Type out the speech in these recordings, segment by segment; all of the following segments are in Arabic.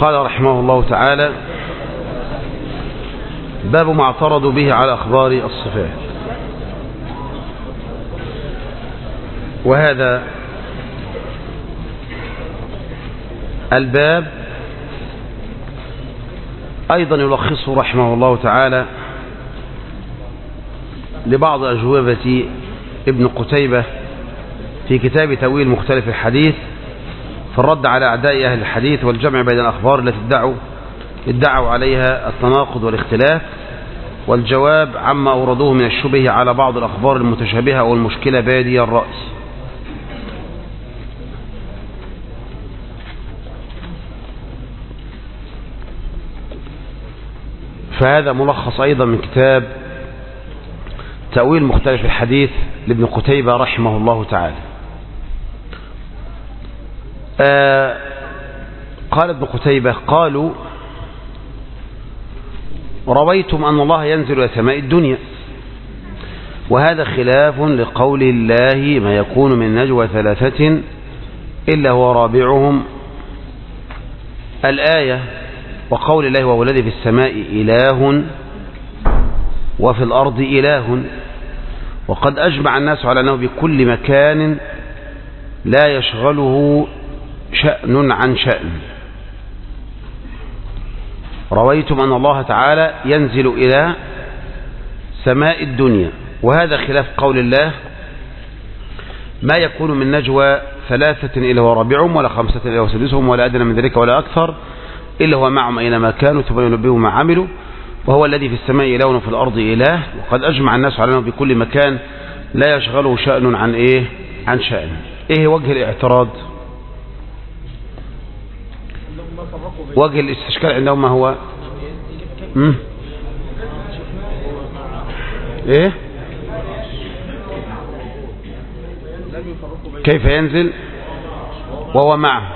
قال رحمه الله تعالى: باب ما اعترضوا به على أخبار الصفات. وهذا الباب أيضا يلخصه رحمه الله تعالى لبعض أجوبة ابن قتيبة في كتاب تأويل مختلف الحديث في الرد على أعداء أهل الحديث والجمع بين الأخبار التي ادعوا عليها التناقض والاختلاف، والجواب عما أوردوه من الشبه على بعض الأخبار المتشابهة والمشكلة بادي الرأي. فهذا ملخص أيضا من كتاب تأويل مختلف الحديث لابن قتيبة رحمه الله تعالى. قال ابن قتيبة: قالوا رويتم أن الله ينزل إلى سماء الدنيا، وهذا خلاف لقول الله: ما يكون من نجوى ثلاثة إلا هو رابعهم، الآية، وقول الله: وهو الذي في السماء إله وفي الأرض إله. وقد أجمع الناس على أنه بكل مكان لا يشغله شأن عن شأن. رويتم أن الله تعالى ينزل إلى سماء الدنيا، وهذا خلاف قول الله: ما يكون من نجوى ثلاثة إلا هو رابعهم، ولا خمسة إلا هو سادسهم، ولا أدنى من ذلك ولا أكثر إلا هو معهم أينما كانوا ثم ينبئهم ما عملوا، وهو الذي في السماء إله وفي الأرض إله. وقد أجمع الناس على أنه بكل مكان لا يشغله شأن عن شأن. إيه وجه الاعتراض؟ وجه الاستشكال عندهم ما هو؟ إيه؟ كيف ينزل وهو معه؟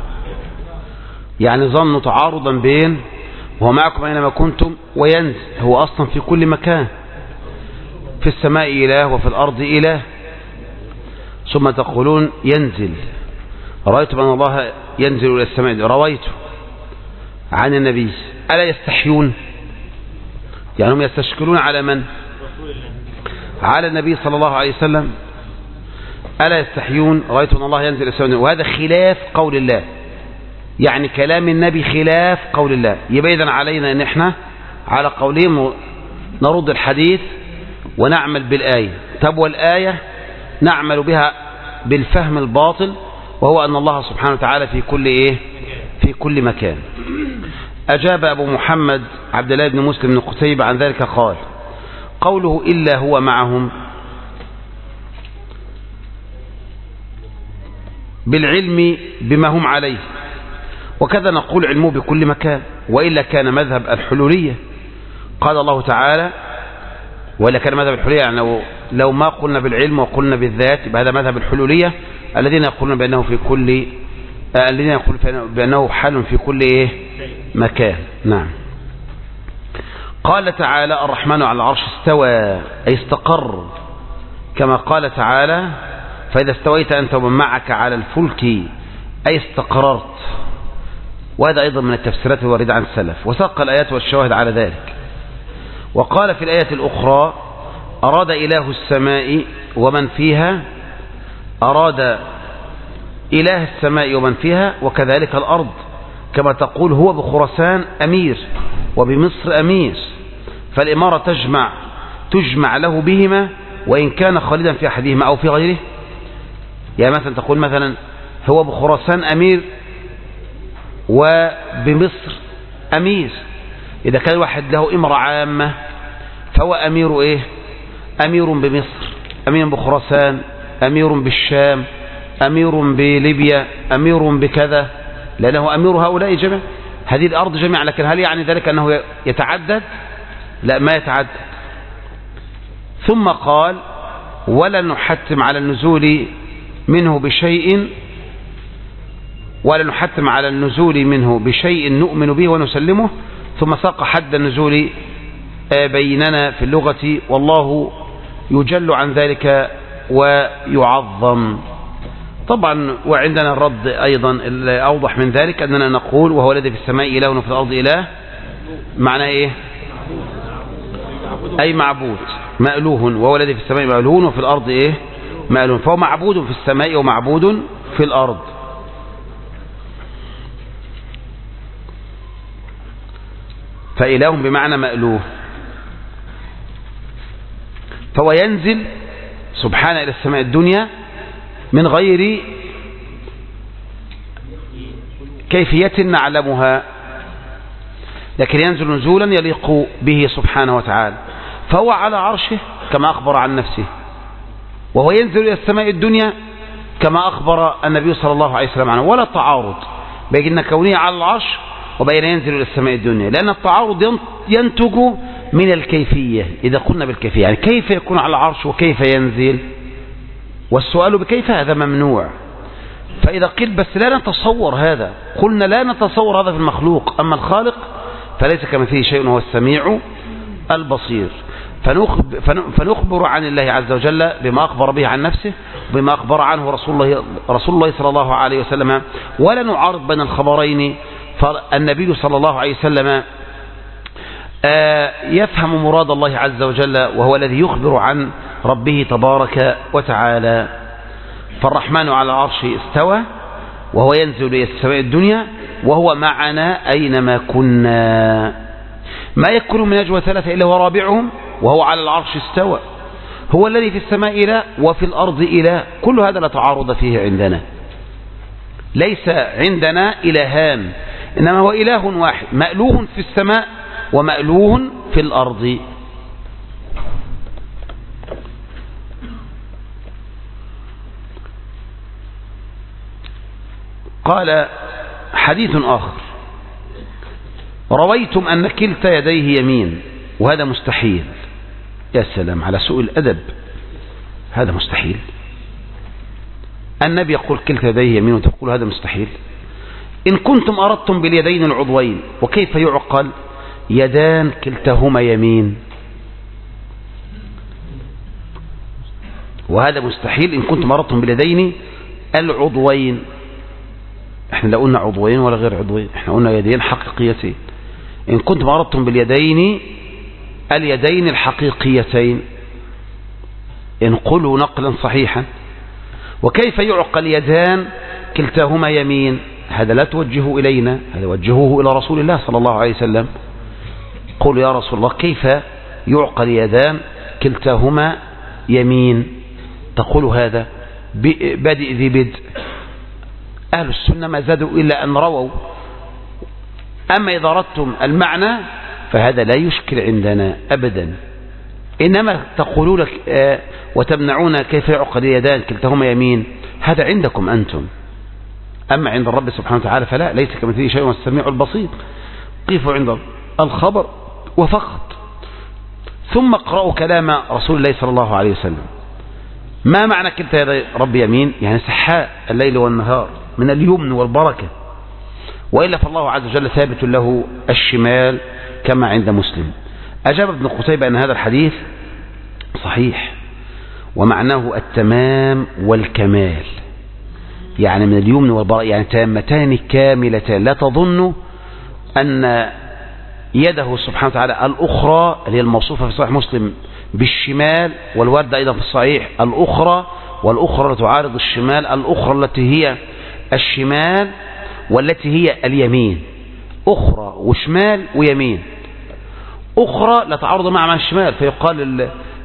يعني ظنوا تعارضا بين وهو معكم أينما كنتم وينزل. هو أصلا في كل مكان، في السماء إله وفي الأرض إله، ثم تقولون ينزل. رأيتم أن الله ينزل إلى السماء، رويتم عن النبي، ألا يستحيون؟ يعني هم يستشكلون على من؟ على النبي صلى الله عليه وسلم. ألا يستحيون؟ رأيتم أن الله ينزل إلى السماء، وهذا خلاف قول الله، يعني كلام النبي خلاف قول الله. يبقى إذن علينا أن احنا على قولهم نرد الحديث ونعمل بالآية. طب والآية نعمل بها بالفهم الباطل، وهو أن الله سبحانه وتعالى في كل مكان. أجاب أبو محمد عبد الله بن مسلم بن قتيبة عن ذلك قال: قوله إلا هو معهم بالعلم بما هم عليه، وكذا نقول علمه بكل مكان، وإلا كان مذهب الحلولية. قال الله تعالى: وإلا كان مذهب الحلولية، يعني لو ما قلنا بالعلم وقلنا بالذات يبقى هذا مذهب الحلولية الذين يقولون بأنه بأنه حل في كل مكان. نعم. قال تعالى: الرحمن على العرش استوى، أي استقر، كما قال تعالى: فإذا استويت أنت ومن معك على الفلك، أي استقررت. وهذا أيضا من التفسيرات الواردة عن السلف، وساق الآيات والشواهد على ذلك. وقال في الآية الأخرى: أراد إله السماء ومن فيها، أراد إله السماء ومن فيها، وكذلك الأرض، كما تقول هو بخراسان أمير وبمصر أمير، فالإمارة تجمع له بهما وإن كان خالدا في أحدهما أو في غيره. يعني مثلا تقول مثلا هو بخراسان أمير وبمصر أمير، إذا كان واحد له إمرة عامة فهو أمير أمير بمصر، أمير بخراسان، أمير بالشام، أمير بليبيا، أمير بكذا، لأنه أمير هؤلاء جميع هذه الأرض جميعا. لكن هل يعني ذلك أنه يتعدد؟ لا، ما يتعدد. ثم قال: ولا نحتم على النزول منه بشيء نؤمن به ونسلمه. ثم ساق حد النزول بيننا في اللغة، والله يجل عن ذلك ويعظم. طبعا وعندنا الرد أيضا الأوضح من ذلك أننا نقول وهو الذي في السماء إله وفي الأرض إله. معنى إيه؟ أي معبود مألوه، وهو الذي في السماء مألوه وفي الأرض إيه؟ مألوه، فهو معبود في السماء ومعبود في الأرض. فإله بمعنى مألوه، فهو ينزل سبحانه إلى السماء الدنيا من غير كيفية نعلمها، لكن ينزل نزولا يليق به سبحانه وتعالى. فهو على عرشه كما أخبر عن نفسه، وهو ينزل إلى السماء الدنيا كما أخبر النبي صلى الله عليه وسلم عنه، ولا تعارض بين كونه على العرش وبين ينزل إلى السماء الدنيا، لأن التعارض ينتج من الكيفية. إذا قلنا بالكيفية يعني كيف يكون على العرش وكيف ينزل، والسؤال بكيف هذا ممنوع. فإذا قيل بس لا نتصور هذا، قلنا لا نتصور هذا في المخلوق، أما الخالق فليس كمثله شيء وهو السميع البصير. فنخبر عن الله عز وجل بما أخبر به عن نفسه وبما أخبر عنه رسول الله صلى الله عليه وسلم، ولا نعارض بين الخبرين. فالنبي صلى الله عليه وسلم يفهم مراد الله عز وجل، وهو الذي يخبر عن ربه تبارك وتعالى. فالرحمن على العرش استوى، وهو ينزل إلى السماء الدنيا، وهو معنا أينما كنا. ما يكون من نجوى ثلاثة إلا هو رابعهم، وهو على العرش استوى. هو الذي في السماء إله وفي الأرض إله. كل هذا لا تعارض فيه عندنا، ليس عندنا إلهان، إنما هو إله واحد مألوه في السماء ومألوه في الأرض. قال حديث آخر: رويتم أن كلتا يديه يمين، وهذا مستحيل. يا سلام على سوء الأدب، هذا مستحيل. النبي يقول كلتا يديه يمين وتقول هذا مستحيل. إن كنتم أردتم باليدين العضوين، وكيف يعقل يدان كلتاهما يمين؟ وهذا مستحيل إن كنتم أردتم باليدين العضوين. احنا لا قلنا عضوين ولا غير عضوين، احنا قلنا يدين حقيقيتين. إن كنتم أردتم باليدين اليدين الحقيقيتين، انقلوا نقلا صحيحا. وكيف يعقل يدان كلتاهما يمين؟ هذا لا توجهوا إلينا، هذا وجهوه إلى رسول الله صلى الله عليه وسلم. قولوا يا رسول الله كيف يعقل يدان كلتاهما يمين؟ تقول هذا بادئ ذي بدء. أهل السنة ما زادوا إلا أن رووا. أما إذا أردتم المعنى فهذا لا يشكل عندنا أبدا، إنما تقولون لك وتمنعون كيف يعقل يدان كلتاهما يمين، هذا عندكم أنتم. أما عند الرب سبحانه وتعالى فلا، ليس كمثله شيء والسميع البصير. قفوا عند الخبر وفقط، ثم اقرأوا كلام رسول الله صلى الله عليه وسلم. ما معنى كلتا يدي رب يمين؟ يعني سحاء الليل والنهار من اليمن والبركة، وإلا فالله عز وجل ثابت له الشمال كما عند مسلم. أجاب ابن قتيبة أن هذا الحديث صحيح، ومعناه التمام والكمال، يعني من اليمن والبركة، يعني تامتان كاملتان. لا تظن أن يده سبحانه وتعالى الأخرى اللي هي الموصوفة في صحيح مسلم بالشمال، والورد أيضا في الصحيح الأخرى، والأخرى التي تعارض الشمال، الأخرى التي هي الشمال والتي هي اليمين. أخرى وشمال ويمين. أخرى لا تعارض مع الشمال، فيقال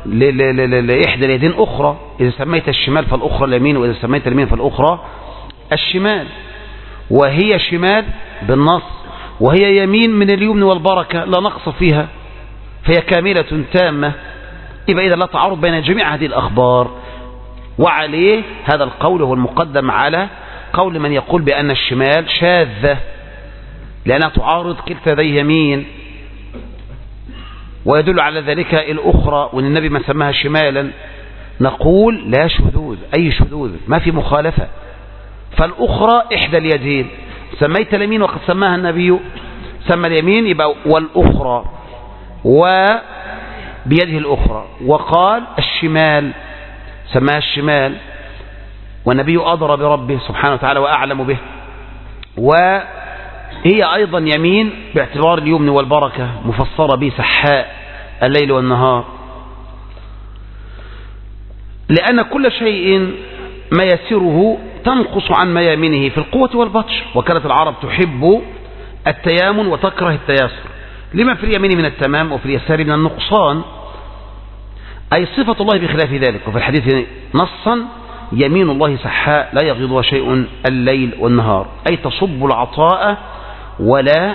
لإحدى اليدين أخرى، إذا سميت الشمال فالأخرى اليمين، وإذا سميت اليمين فالأخرى الشمال. وهي شمال بالنص، وهي يمين من اليمن والبركة لا نقص فيها، فهي كاملة تامة. إذا لا تعارض بين جميع هذه الأخبار. وعليه هذا القول هو المقدم على قول من يقول بأن الشمال شاذة، لأنها تعارض كلتا ذي يمين، ويدل على ذلك الأخرى، وأن النبي ما سماها شمالا. نقول لا شذوذ، أي شذوذ، ما في مخالفة. فالأخرى إحدى اليدين، سميت اليمين وقد سماها النبي، سمى اليمين يبقى والأخرى، وبيده الأخرى. وقال الشمال، سماها الشمال، والنبي أدرى بربه سبحانه وتعالى وأعلم به، وهي أيضا يمين باعتبار اليمن والبركة مفسرة به سحاء الليل والنهار، لأن كل شيء ما يسره تنقص عن ميامنه في القوة والبطش، وكانت العرب تحب التيامن وتكره التياسر، لما في اليمين من التمام وفي اليسار من النقصان، أي صفة الله بخلاف ذلك. وفي الحديث نصا يمين الله سحاء لا يغيضها شيء الليل والنهار، أي تصب العطاء ولا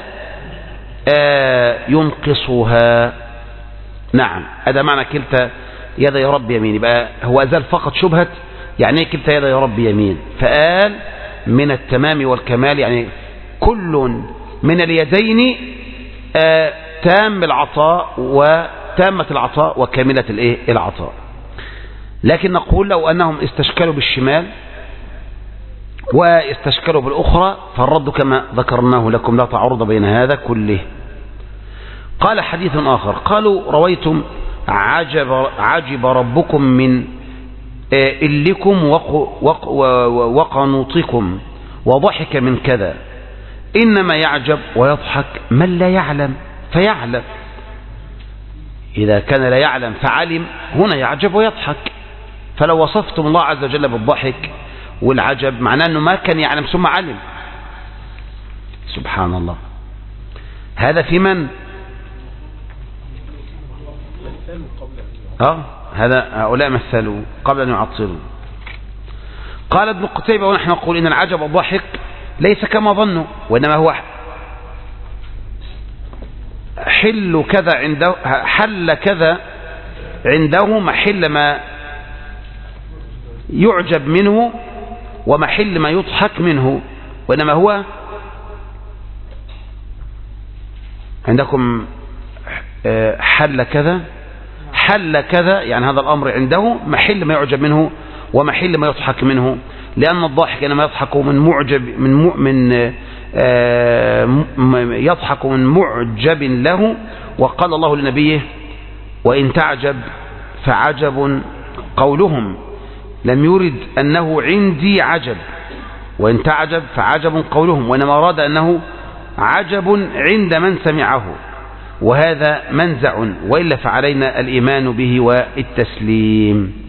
ينقصها. نعم، هذا معنى كلتا يدي رب يمين. يبقى هو أزال فقط شبهة يعني كلتا يدي رب يمين، فقال من التمام والكمال، يعني كل من اليدين تام العطاء وتامة العطاء وكاملة العطاء. لكن نقول لو أنهم استشكلوا بالشمال واستشكلوا بالأخرى فالرد كما ذكرناه لكم، لا تعارض بين هذا كله. قال حديث آخر، قالوا رويتم عجب ربكم من إلكم وقنوطكم وضحك من كذا، إنما يعجب ويضحك من لا يعلم فيعلم. إذا كان لا يعلم فعلم، هنا يعجب ويضحك. فلو وصفتم الله عز وجل بالضحك والعجب معناه أنه ما كان يعلم ثم علم. سبحان الله. هذا في من؟ هذا هؤلاء مثلوا قبل أن يعطلوا. قال ابن قتيبة ونحن نقول إن العجب والضحك ليس كما ظنوا، وإنما هو حل كذا عنده، حل كذا عنده محل ما يعجب منه ومحل ما يضحك منه، وإنما هو عندكم حل كذا يعني هذا الأمر عنده محل ما يعجب منه ومحل ما يضحك منه، لأن الضاحك إنما يضحك من معجب له. وقال الله لنبيه وإن تعجب فعجب قولهم، لم يرد أنه عندي عجب، وإن تعجب فعجب قولهم، وإنما أراد أنه عجب عند من سمعه، وهذا منزع، وإلا فعلينا الإيمان به والتسليم.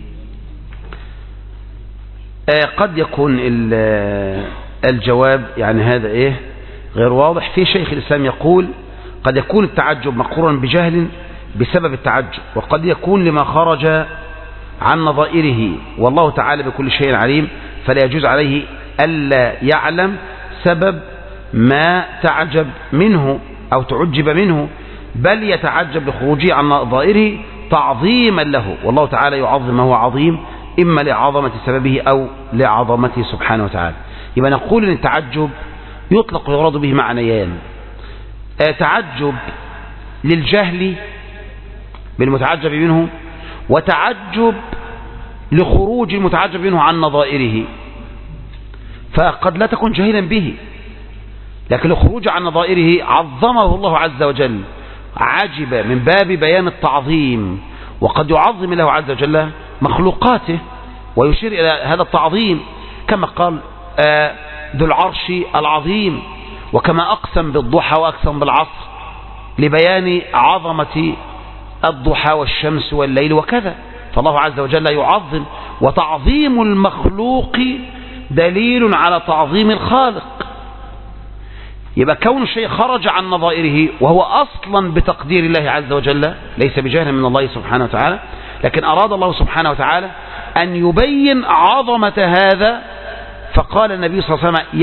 قد يكون الجواب يعني هذا غير واضح. في شيخ الإسلام يقول قد يكون التعجب مقرونا بجهل بسبب التعجب، وقد يكون لما خرج عن نظائره، والله تعالى بكل شيء عليم، فلا يجوز عليه ألا يعلم سبب ما تعجب منه أو تعجب منه، بل يتعجب لخروجه عن نظائره تعظيما له، والله تعالى يعظم ما هو عظيم إما لعظمة سببه أو لعظمته سبحانه وتعالى. يبقى نقول أن التعجب يطلق ويراد به معنيان: تعجب للجهل بالمتعجب منه، وتعجب لخروج المتعجب منه عن نظائره، فقد لا تكون جاهلا به، لكن الخروج عن نظائره عظمه الله عز وجل، عجب من باب بيان التعظيم، وقد يعظم الله عز وجل مخلوقاته ويشير إلى هذا التعظيم، كما قال ذو العرش العظيم، وكما أقسم بالضحى وأقسم بالعصر لبيان عظمة الضحى والشمس والليل وكذا. فالله عز وجل يعظم، وتعظيم المخلوق دليل على تعظيم الخالق. يبقى كون الشيء خرج عن نظائره وهو أصلا بتقدير الله عز وجل، ليس بجهل من الله سبحانه وتعالى، لكن أراد الله سبحانه وتعالى أن يبين عظمة هذا، فقال النبي صلى الله عليه وسلم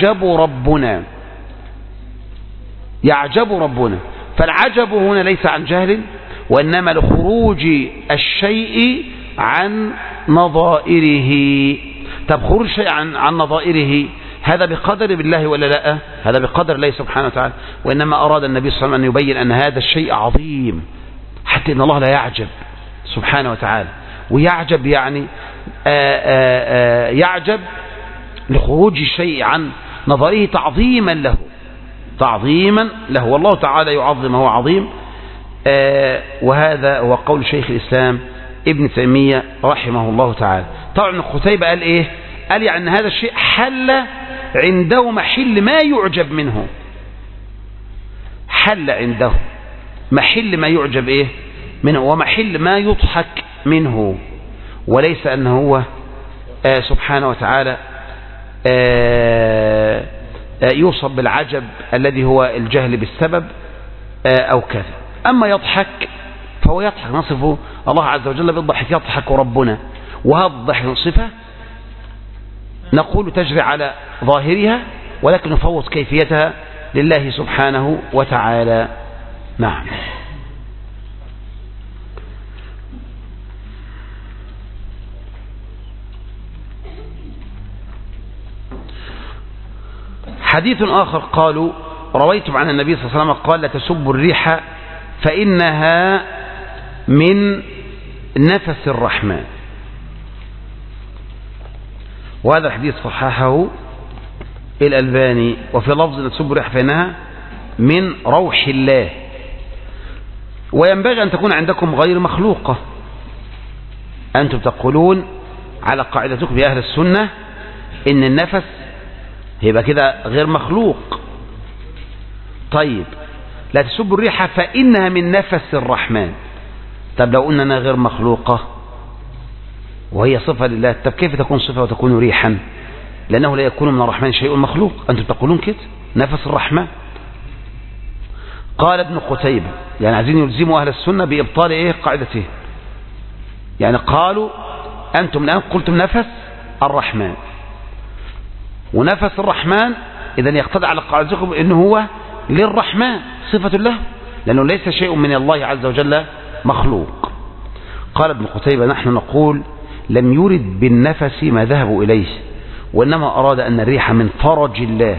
يعجب ربنا. فالعجب هنا ليس عن جهل، وإنما لخروج الشيء عن نظائره. طب خروج الشيء عن نظائره هذا بقدر الله ولا لا؟ هذا بقدر الله سبحانه وتعالى، وإنما أراد النبي صلى الله عليه وسلم أن يبين أن هذا الشيء عظيم، حتى إن الله لا يعجب سبحانه وتعالى. ويعجب يعني يعجب لخروج الشيء عن نظره تعظيما له، والله تعالى يعظم هو عظيم. وهذا هو قول شيخ الإسلام ابن تيمية رحمه الله تعالى. طبعا ابن قتيبة قال قال يعني أن هذا الشيء حل عنده محل ما يعجب منه، حل عنده محل ما يعجب إيه منه ومحل ما يضحك منه، وليس أنه هو سبحانه وتعالى يوصف بالعجب الذي هو الجهل بالسبب أو كذا. أما يضحك فهو يضحك، نصفه الله عز وجل بالضحك، يضحك ربنا، وهذا الضحك صفة نقول تجري على ظاهرها، ولكن نفوض كيفيتها لله سبحانه وتعالى. نعم. حديث آخر قالوا رويتم عن النبي صلى الله عليه وسلم قال لا تسبوا الريح فإنها من نفس الرحمن، وهذا الحديث صححه الألباني. وفي لفظ لا تسبوا الريح فإنها من روح الله. وينبغي أن تكون عندكم غير مخلوقة. أنتم تقولون على قاعدتكم يا أهل السنة إن النفس يبقى كده غير مخلوق. طيب لا تسبوا الريح فإنها من نفس الرحمن. طب لو قلنا أنها غير مخلوقة وهي صفة لله، طب كيف تكون صفة وتكون ريحا؟ لأنه لا يكون من الرحمن شيء مخلوق. أنتم تقولون كده نفس الرحمن. قال ابن قتيبة يعني عايزين يلزموا أهل السنة بإبطال إيه قاعدته، يعني قالوا أنتم الآن قلتم نفس الرحمن، ونفس الرحمن إذا يقتضي على قاعدتكم إنه هو للرحمن صفة له، لأنه ليس شيء من الله عز وجل مخلوق. قال ابن قتيبة نحن نقول لم يرد بالنفس ما ذهبوا إليه، وإنما أراد أن الريح من فرج الله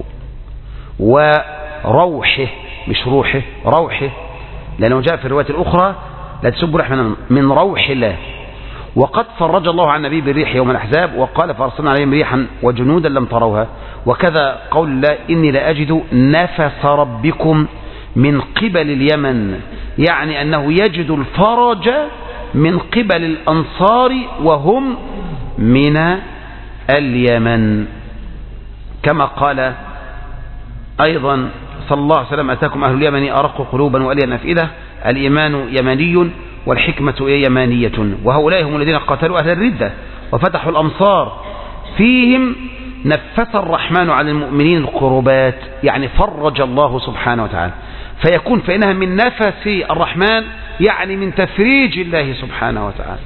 وروحه، مش روحه، روحه، لأنه جاء في الرواية الأخرى لا تسبوا الريح من روح الله. وقد فرج الله عن النبي بالريح يوم الأحزاب وقال فأرسلنا عليهم ريحا وجنودا لم تروها. وكذا قول الله إني لأجد نفس ربكم من قبل اليمن، يعني أنه يجد الفرج من قبل الأنصار وهم من اليمن، كما قال أيضا صلى الله عليه وسلم أتاكم أهل اليمن أرق قلوبا وألين أفئدة، الإيمان يماني والحكمة يمانية، وهؤلاء هم الذين قاتلوا أهل الردة وفتحوا الأمصار فيهم نفس الرحمن على المؤمنين الكربات، يعني فرج الله سبحانه وتعالى. فيكون فإنها من نفس الرحمن يعني من تفريج الله سبحانه وتعالى.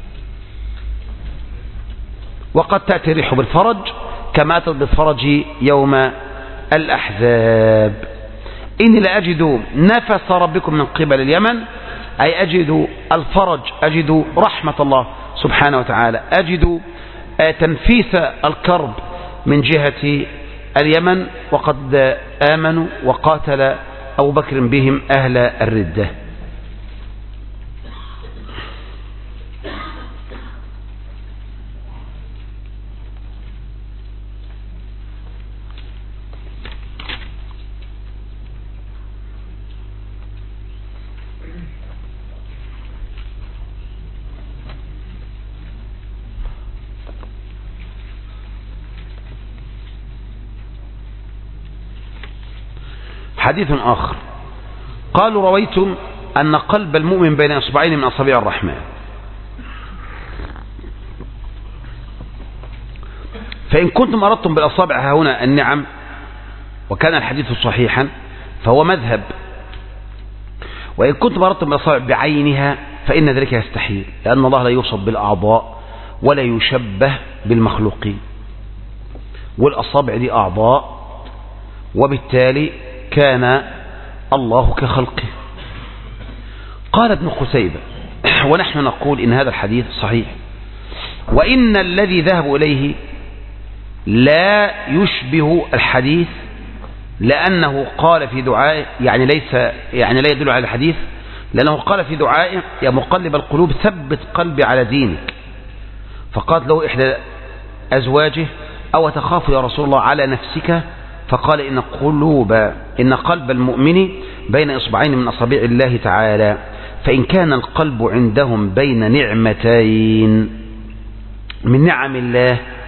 وقد تأتي الريح بالفرج كما أتت بالفرج يوم الأحزاب. إني لأجد نفس ربكم من قبل اليمن، أي أجد الفرج، أجد رحمة الله سبحانه وتعالى، أجد تنفيس الكرب من جهة اليمن. وقد آمنوا وقاتل أبو بكر بهم أهل الردة. حديث آخر قالوا رويتم أن قلب المؤمن بين إصبعين من أصابع الرحمن، فإن كنتم أردتم بالأصابع هنا النعم وكان الحديث صحيحا فهو مذهب، وإن كنتم أردتم بالأصابع بعينها فإن ذلك يستحيل، لأن الله لا يوصف بالأعضاء ولا يشبه بالمخلوقين، والأصابع دي أعضاء، وبالتالي كان الله كخلقه. قال ابن قتيبة ونحن نقول إن هذا الحديث صحيح، وإن الذي ذهب إليه لا يشبه الحديث، لأنه قال في دعائه يعني لا يدل على الحديث، لأنه قال في دعائه يا مقلب القلوب ثبت قلبي على دينك. فقالت له إحدى أزواجه أو تخاف يا رسول الله على نفسك؟ فقال إن قلب المؤمن بين إصبعين من أصابع الله تعالى، فإن كان القلب عندهم بين نعمتين من نعم الله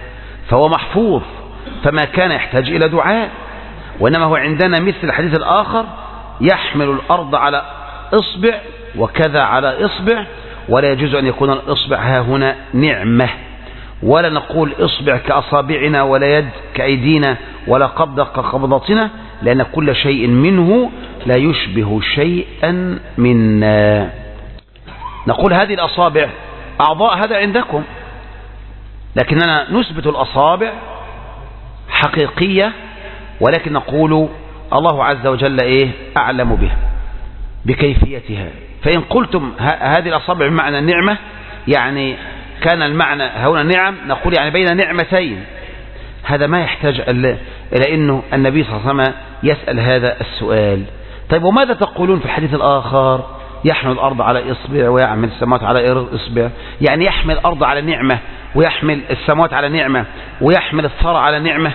فهو محفوظ، فما كان يحتاج إلى دعاء. وإنما هو عندنا مثل الحديث الآخر يحمل الأرض على إصبع وكذا على إصبع، ولا يجوز أن يكون الإصبع ها هنا نعمة، ولا نقول إصبع كأصابعنا ولا يد كأيدينا ولا قبضة كقبضتنا، لأن كل شيء منه لا يشبه شيئا منا. نقول هذه الأصابع أعضاء، هذا عندكم، لكننا نثبت الأصابع حقيقية، ولكن نقول الله عز وجل أعلم بها بكيفيتها. فإن قلتم هذه الأصابع بمعنى النعمة، يعني كان المعنى هنا نعم، نقول يعني بين نعمتين. هذا ما يحتاج إلى أنه النبي صلى الله عليه وسلم يسأل هذا السؤال. طيب وماذا تقولون في الحديث الآخر يحمل الأرض على إصبع ويحمل السماوات على إصبع؟ يعني يحمل الأرض على نعمة ويحمل السماوات على نعمة ويحمل الثرى على نعمة.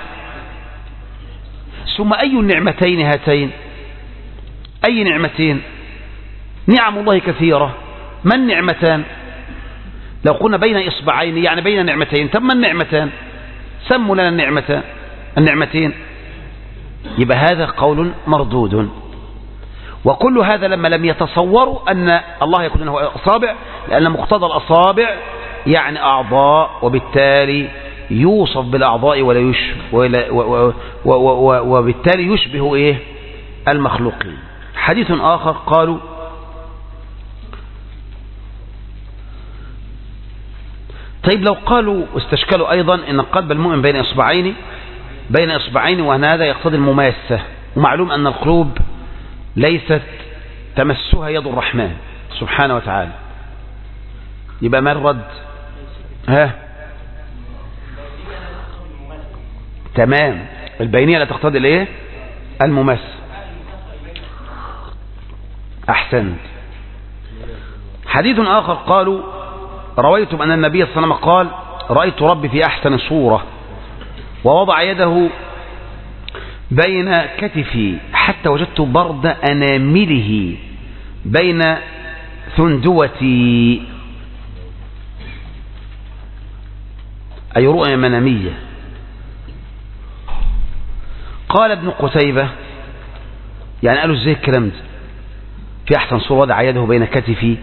ثم أي النعمتين هاتين؟ أي نعمتين؟ نعم الله كثيرة. ما النعمتان؟ لو قلنا بين إصبعين يعني بين نعمتين، تم النعمتان، سموا لنا النعمتين. يبقى هذا قول مردود. وكل هذا لما لم يتصوروا أن الله يكون له أصابع، لأن مقتضى الأصابع يعني أعضاء، وبالتالي يوصف بالأعضاء وبالتالي يشبه المخلوقين. حديث آخر قالوا طيب لو قالوا استشكلوا أيضا أن قلب المؤمن بين إصبعين وأن هذا يقتضي المماسة، ومعلوم أن القلوب ليست تمسها يد الرحمن سبحانه وتعالى. يبقى ما الرد؟ تمام، البينية لا تقتضي المماسة. أحسنت. حديث آخر قالوا رويتم أن النبي صلى الله عليه وسلم قال رأيت ربي في أحسن صورة، ووضع يده بين كتفي حتى وجدت برد أنامله بين ثندوتي، أي رؤية منامية. قال ابن قتيبة يعني قالوا ازاي الكلام ده في أحسن صورة، وضع يده بين كتفي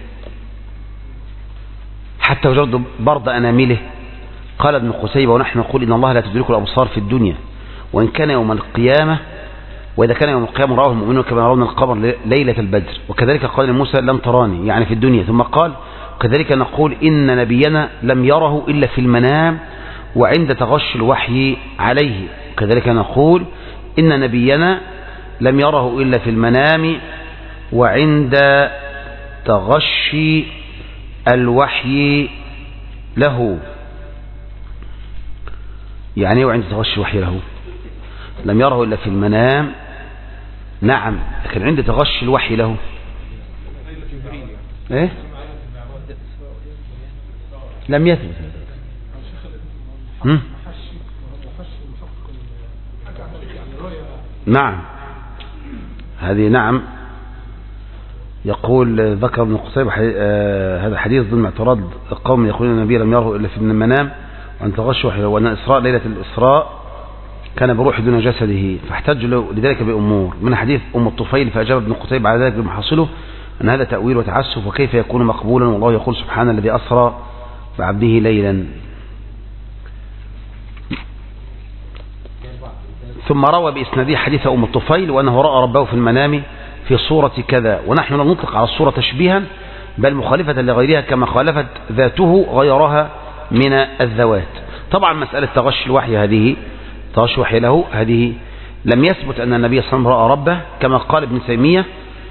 حتى وجدت برد أنامله. قال ابن قتيبة ونحن نقول إن الله لا تدرك الأبصار في الدنيا، وإن كان يوم القيامة، وإذا كان يوم القيامة رآه المؤمنون كما يرون القمر ليلة البدر، وكذلك قال لموسى لم تراني يعني في الدنيا. ثم قال وكذلك نقول إن نبينا لم يره إلا في المنام وعند تغشي الوحي عليه، وكذلك نقول إن نبينا لم يره إلا في المنام وعند تغشي الوحي له. يعني وعند تغشي الوحي له لم يره إلا في المنام، نعم، لكن عند تغشي الوحي له لم يثبت. نعم هذه نعم. يقول ذكر ابن قتيبة هذا حديث ضمن اعتراض قوم يقولون النبي لم يره إلا في المنام وأن تغشوا وحي، وأن الإسراء ليلة الإسراء كان بروح دون جسده، فاحتج لذلك بأمور من حديث أم الطفيل، فأجاب ابن قتيبة على ذلك بمحصله أن هذا تأويل وتعسف، وكيف يكون مقبولا والله يقول سبحان الذي أسرى بعبده ليلا. ثم روى بإسناده حديث أم الطفيل وأنه رأى ربه في المنام في صورة كذا، ونحن لا نطلق على الصورة تشبيها بل مخالفة لغيرها كما خالفت ذاته غيرها من الذوات. طبعا مسألة تغشي الوحي هذه تغشي الوحي له هذه لم يثبت أن النبي صلى الله عليه وسلم رأى ربه، كما قال ابن تيمية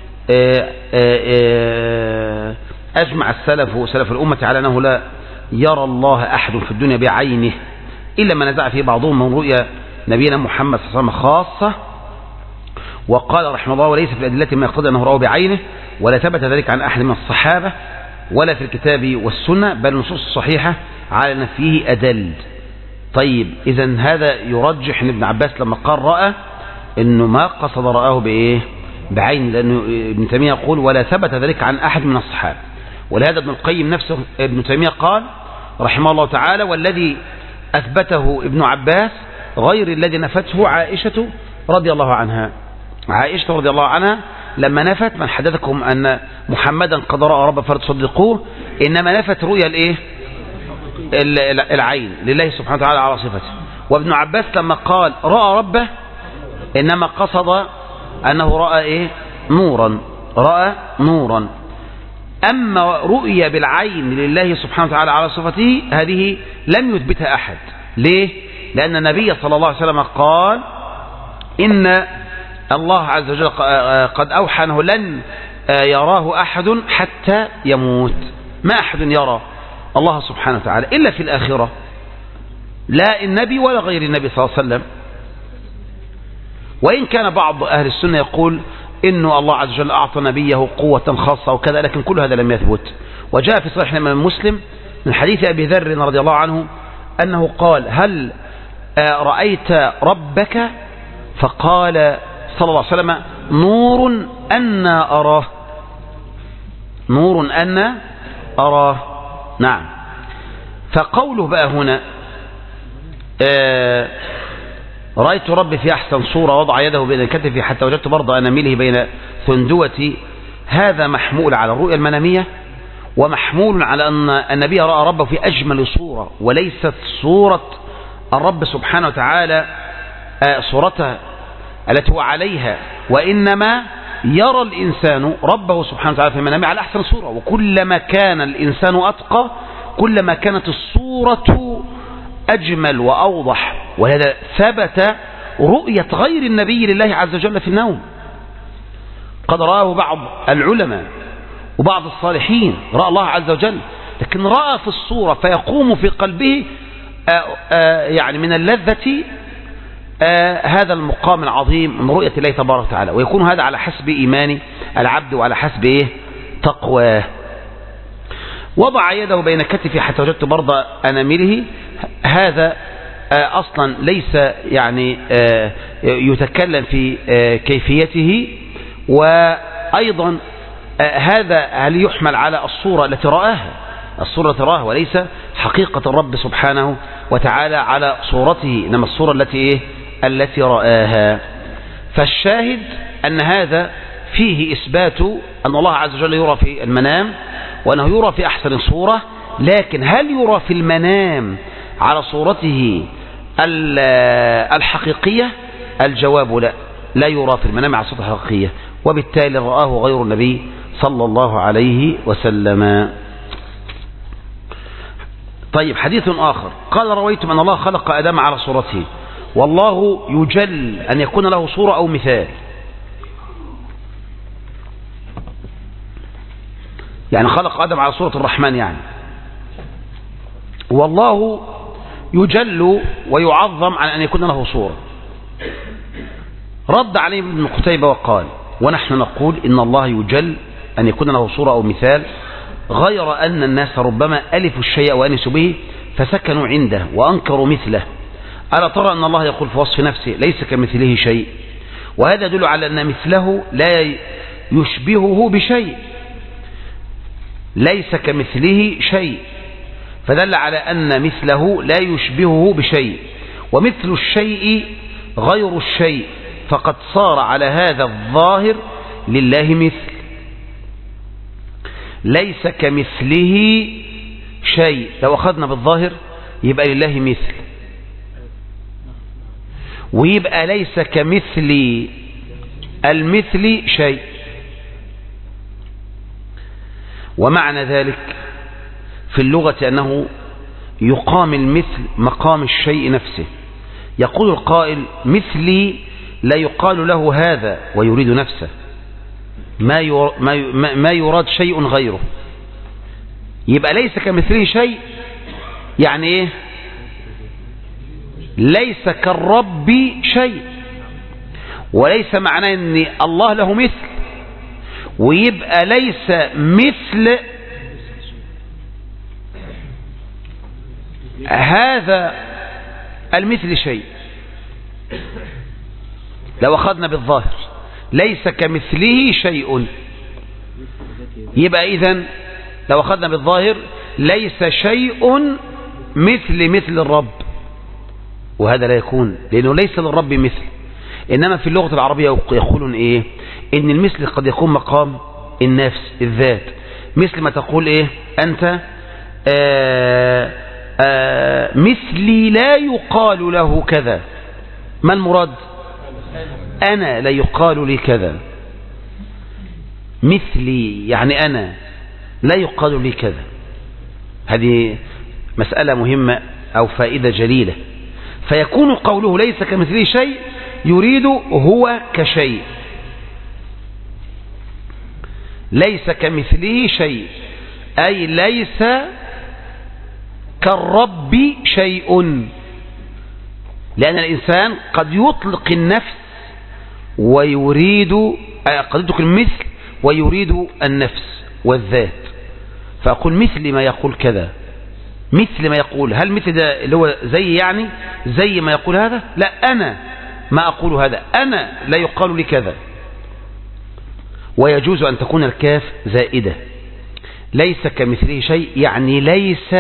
أجمع السلف سلف الأمة على أنه لا يرى الله أحد في الدنيا بعينه إلا ما نزع فيه بعضهم من رؤيا نبينا محمد صلى الله عليه وسلم خاصة. وقال رحمه الله وليس في الأدلة ما يقتضي أنه رأى بعينه، ولا ثبت ذلك عن أحد من الصحابة ولا في الكتاب والسنة، بل النصوص الصحيحة على أن فيه أدل. طيب إذن هذا يرجح أن ابن عباس لما قال رأى أنه ما قصد رآه بعين، لأنه ابن تيمية يقول ولا ثبت ذلك عن أحد من الصحابة. ولهذا ابن القيم نفسه ابن تيمية قال رحمه الله تعالى والذي أثبته ابن عباس غير الذي نفته عائشة رضي الله عنها. عائشة رضي الله عنها لما نفت من حدثكم أن محمدا قد رأى رب فتصدقوه، إنما نفت رؤيا الإيه؟ العين لله سبحانه وتعالى على صفته. وابن عباس لما قال رأى ربه إنما قصد أنه رأى إيه؟ نورا، رأى نورا. أما رؤيا بالعين لله سبحانه وتعالى على صفته هذه لم يثبتها أحد. ليه؟ لأن النبي صلى الله عليه وسلم قال إن الله عز وجل قد أوحى أنه لن يراه أحد حتى يموت. ما أحد يرى الله سبحانه وتعالى إلا في الآخرة، لا النبي ولا غير النبي صلى الله عليه وسلم. وإن كان بعض أهل السنة يقول إنه الله عز وجل أعطى نبيه قوة خاصة وكذا، لكن كل هذا لم يثبت. وجاء في صحيح الإمام مسلم من حديث أبي ذر رضي الله عنه أنه قال هل رأيت ربك؟ فقال صلى الله عليه وسلم نور أنا أراه، نور أنا أراه. نعم. فقوله بقى هنا رأيت ربي في أحسن صورة وضع يده بين كتفي حتى وجدت برض أنامله بين ثندوتي، هذا محمول على الرؤية المنامية، ومحمول على أن النبي رأى ربه في أجمل صورة، وليست صورة الرب سبحانه وتعالى صورته التي هو عليها، وإنما يرى الإنسان ربه سبحانه وتعالى في المنام على أحسن صورة. وكلما كان الإنسان أتقى كلما كانت الصورة أجمل وأوضح. ولهذا ثبت رؤية غير النبي لله عز وجل في النوم، قد رآه بعض العلماء وبعض الصالحين، رأى الله عز وجل، لكن رأى في الصورة فيقوم في قلبه يعني من اللذة هذا المقام العظيم من رؤية الله تبارك وتعالى. ويكون هذا على حسب إيمان العبد وعلى حسب تقواه. وضع يده بين كتفه حتى وجدت برض أنامله، هذا أصلا ليس يعني يتكلم في كيفيته. وأيضا هذا هل يحمل على الصورة التي رآها، الصورة التي رآها، وليس حقيقة الرب سبحانه وتعالى على صورته، إنما الصورة التي رآها. فالشاهد أن هذا فيه إثبات أن الله عز وجل يرى في المنام، وأنه يرى في أحسن صورة. لكن هل يرى في المنام على صورته الحقيقية؟ الجواب لا، لا يرى في المنام على صورته الحقيقية، وبالتالي رآه غير النبي صلى الله عليه وسلم. طيب، حديث آخر قال رويتم أن الله خلق آدم على صورته، والله يجل أن يكون له صورة أو مثال. يعني خلق آدم على صورة الرحمن، يعني والله يجل ويعظم عن أن يكون له صورة. رد عليه ابن قتيبة وقال ونحن نقول إن الله يجل أن يكون له صورة أو مثال، غير أن الناس ربما ألفوا الشيء وأنسوا به فسكنوا عنده وأنكروا مثله. ألا ترى أن الله يقول في وصف نفسه ليس كمثله شيء، وهذا يدل على أن مثله لا يشبهه بشيء، ليس كمثله شيء، فدل على أن مثله لا يشبهه بشيء. ومثل الشيء غير الشيء، فقد صار على هذا الظاهر لله مثل، ليس كمثله شيء. لو أخذنا بالظاهر يبقى لله مثل، ويبقى ليس كمثل المثل شيء. ومعنى ذلك في اللغة أنه يقام المثل مقام الشيء نفسه. يقول القائل مثلي لا يقال له هذا ويريد نفسه، ما يراد شيء غيره. يبقى ليس كمثله شيء، يعني ايه؟ ليس كالرب شيء، وليس معناه ان الله له مثل، ويبقى ليس مثل هذا المثل شيء. لو أخذنا بالظاهر ليس كمثله شيء، يبقى إذن لو أخذنا بالظاهر ليس شيء مثل الرب، وهذا لا يكون، لأنه ليس للرب مثل. إنما في اللغة العربية يقولون إيه؟ إن المثل قد يكون مقام النفس الذات، مثل ما تقول إيه أنت مثلي لا يقال له كذا. ما المراد؟ أنا لا يقال لي كذا. مثلي يعني أنا لا يقال لي كذا. هذه مسألة مهمة أو فائدة جليلة. فيكون قوله ليس كمثله شيء يريد هو كشيء، ليس كمثله شيء أي ليس كالرب شيء، لأن الإنسان قد يطلق النفس ويريد، قد يطلق المثل ويريد النفس والذات. فأقول مثل ما يقول كذا، مثل ما يقول. هل مثل ده اللي هو زي يعني زي ما يقول هذا؟ لا، أنا ما أقول هذا، أنا لا يقال لي كذا. ويجوز أن تكون الكاف زائدة. ليس كمثله شيء يعني ليس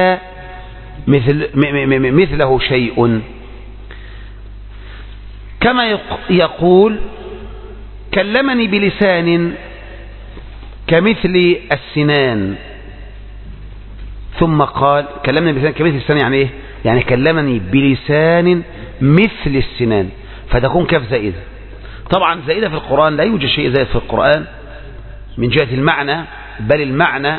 مثله شيء. كما يقول كلمني بلسان كمثل السنان، ثم قال كلمني بلسان كمثل السنان يعني ايه؟ يعني كلمني بلسان مثل السنان، فتكون كاف زائدة. طبعا زائدة في القرآن لا يوجد شيء زائد في القرآن من جهة المعنى، بل المعنى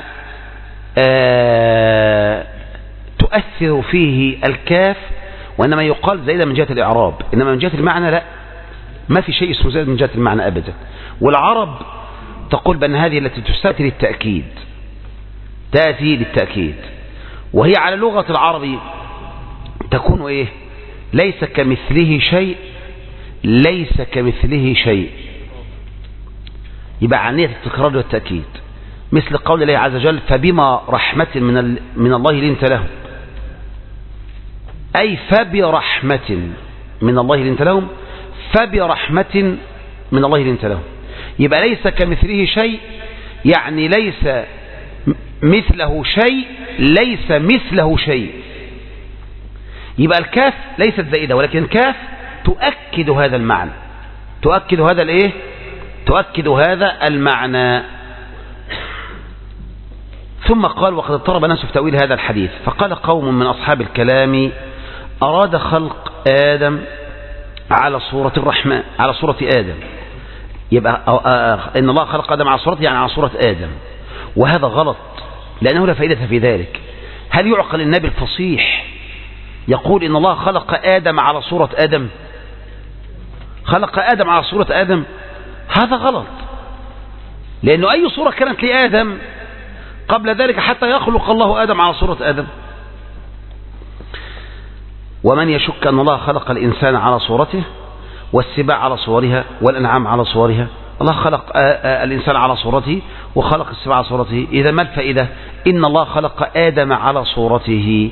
تؤثر فيه الكاف، وإنما يقال زائدة من جهة الإعراب، إنما من جهة المعنى لا، ما في شيء اسمه زائد من جهة المعنى أبدا. والعرب تقول بأن هذه التي تستأتي للتأكيد، تأتي للتأكيد، وهي على لغة العربي تكون إيه؟ ليس كمثله شيء، ليس كمثله شيء، يبقى عنية التكرار والتأكيد. مثل قول الله عز وجل فبما رحمة من الله لنت لهم، أي فبرحمة من الله لنت لهم، فبرحمة من الله لنت لهم. يبقى ليس كمثله شيء يعني ليس مثله شيء، ليس مثله شيء. يبقى الكاف ليست زائدة، ولكن الكاف تؤكد هذا المعنى، تؤكد هذا الايه؟ تؤكد هذا المعنى. ثم قال وقد اضطرب ناس في تأويل هذا الحديث، فقال قوم من أصحاب الكلام أراد خلق آدم على صورة الرحمن، على صورة آدم. يبقى إن الله خلق آدم على صورته يعني على صورة آدم، وهذا غلط لأنه لا فائدة في ذلك. هل يعقل النبي الفصيح يقول إن الله خلق آدم على صورة آدم؟ خلق آدم على صورة آدم، هذا غلط، لأنه أي صورة كانت لآدم قبل ذلك حتى يخلق الله آدم على صورة آدم؟ ومن يشك أن الله خلق الإنسان على صورته والسباع على صورها والأنعام على صورها، الله خلق الإنسان على صورته وخلق السباع على صورته، إذا ما الفائدة؟ إن الله خلق آدم على صورته.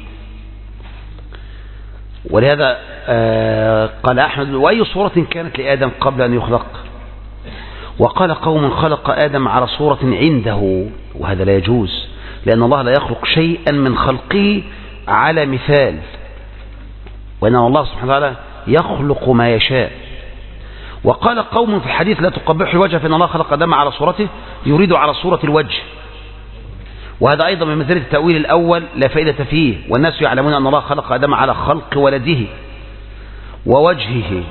ولهذا قال أحمد وأي صورة كانت لآدم قبل أن يخلق؟ وقال قوم خلق آدم على صورة عنده، وهذا لا يجوز، لأن الله لا يخلق شيئا من خلقه على مثال، وإنما الله سبحانه وتعالى يخلق ما يشاء. وقال قوم في الحديث لا تقبح الوجه، فإن الله خلق آدم على صورته يريد على صورة الوجه، وهذا أيضا من مثل التأويل الأول لا فائدة فيه. والناس يعلمون أن الله خلق آدم على خلق ولده ووجهه،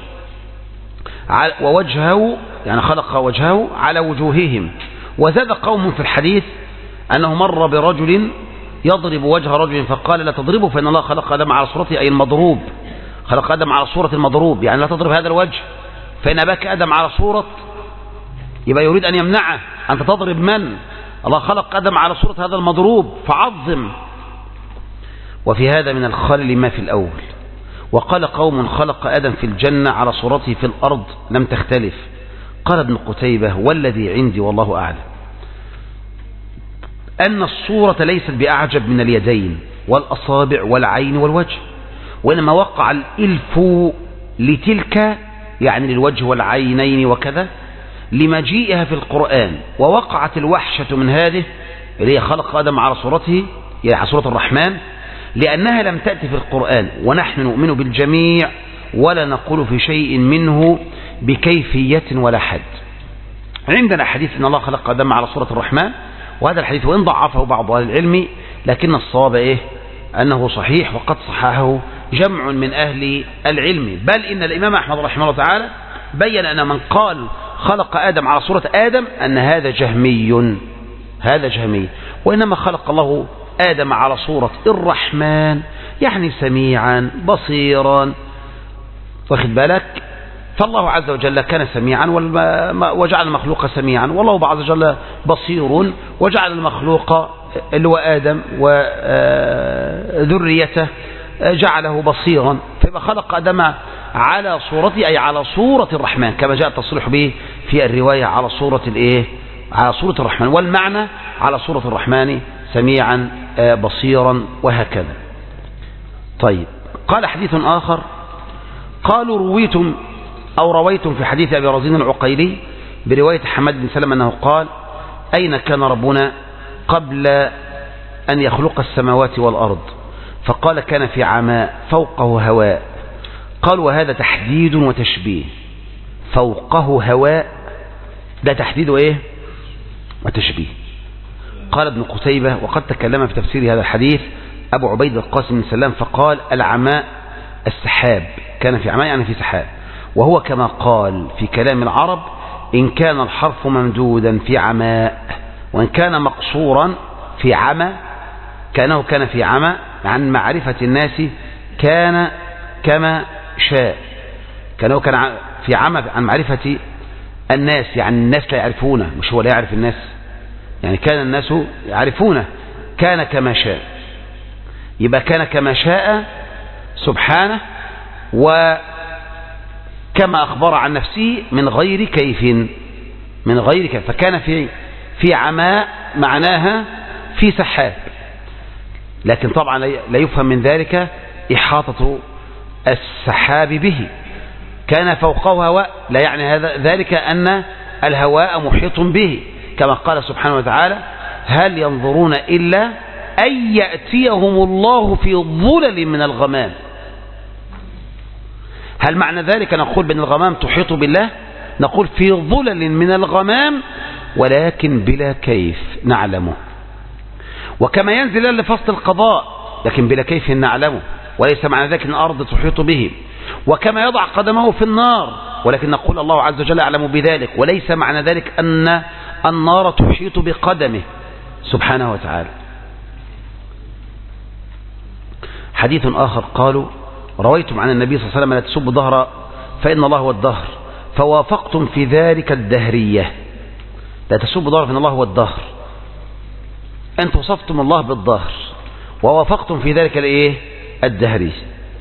ووجهه يعني خلق وجهه على وجوههم. وزاد قوم في الحديث أنه مر برجل يضرب وجه رجل فقال لا تضربه فإن الله خلق آدم على صورته، أي المضروب، خلق آدم على صورة المضروب، يعني لا تضرب هذا الوجه، فإن أباك آدم على صورة، يبقى يريد أن يمنعه، أنت تضرب من؟ الله خلق آدم على صورة هذا المضروب فعظم. وفي هذا من الخلل ما في الأول. وقال قوم خلق آدم في الجنة على صورته في الأرض لم تختلف. قال ابن قتيبة والذي عندي والله أعلم أن الصورة ليست بأعجب من اليدين والأصابع والعين والوجه، وإنما وقع الإلف لتلك يعني للوجه والعينين وكذا لمجيئها في القرآن، ووقعت الوحشة من هذه اللي هي خلق آدم على صورته يعني على صورة الرحمن لأنها لم تأتي في القرآن، ونحن نؤمن بالجميع ولا نقول في شيء منه بكيفية ولا حد. عندنا حديث إن الله خلق آدم على صورة الرحمن، وهذا الحديث وإن ضعفه بعض أهل العلم لكن الصواب أنه صحيح، وقد صححه جمع من أهل العلم. بل إن الإمام أحمد رحمه الله تعالى بين أن من قال خلق آدم على صورة آدم أن هذا جهمي، وإنما خلق الله آدم على صورة الرحمن، يعني سميعا بصيرا، واخد بالك؟ فالله عز وجل كان سميعا وجعل المخلوق سميعا، والله عز وجل بصير وجعل المخلوق اللي هو آدم وذريته جعله بصيرا. فيبقى خلق آدم على صورته، أي على صورة الرحمن، كما جاء التصريح به في الرواية على صورة على صورة الرحمن، والمعنى على صورة الرحمن سميعا بصيرا وهكذا. طيب، قال حديث آخر، قالوا رويتم في حديث أبي رزين العقيلي برواية حماد بن سلمة أنه قال: أين كان ربنا قبل أن يخلق السماوات والأرض؟ فقال: كان في عماء فوقه هواء. قال: وهذا تحديد وتشبيه. فوقه هواء ده تحديد وتشبيه. قال ابن قتيبة: وقد تكلم في تفسير هذا الحديث أبو عبيد القاسم بن سلام فقال: العماء السحاب، كان في عماء يعني في سحاب، وهو كما قال في كلام العرب: إن كان الحرف ممدودا في عماء، وإن كان مقصورا في عمى، كان في عمى عن معرفة الناس كان كما شاء. كان في عمى عن معرفة الناس، يعني الناس لا يعرفونه، مش هو لا يعرف الناس، يعني كان الناس يعرفونه. كان كما شاء، يبقى كان كما شاء سبحانه، وكما أخبر عن نفسه من غير كيف. فكان في عماء معناها في سحاب، لكن طبعا لا يفهم من ذلك إحاطة السحاب به. كان فوقه هواء لا يعني ذلك أن الهواء محيط به، كما قال سبحانه وتعالى: هل ينظرون إلا أن يأتيهم الله في ظلل من الغمام. هل معنى ذلك نقول بأن الغمام تحيط بالله؟ نقول في ظلل من الغمام، ولكن بلا كيف نعلمه. وكما ينزل لفصل القضاء، لكن بلا كيف نعلمه، وليس معنى ذلك أن الأرض تحيط به. وكما يضع قدمه في النار، ولكن نقول الله عز وجل أعلم بذلك، وليس معنى ذلك أن النار تحيط بقدمه سبحانه وتعالى. حديث آخر، قالوا: رويتم عن النبي صلى الله عليه وسلم: لا تسبوا الدهر فإن الله هو الدهر، فوافقتم في ذلك الدهرية. لا تسبوا الدهر فإن الله هو الدهر، أنت وصفتم الله بالدهر ووافقتم في ذلك الدهرية.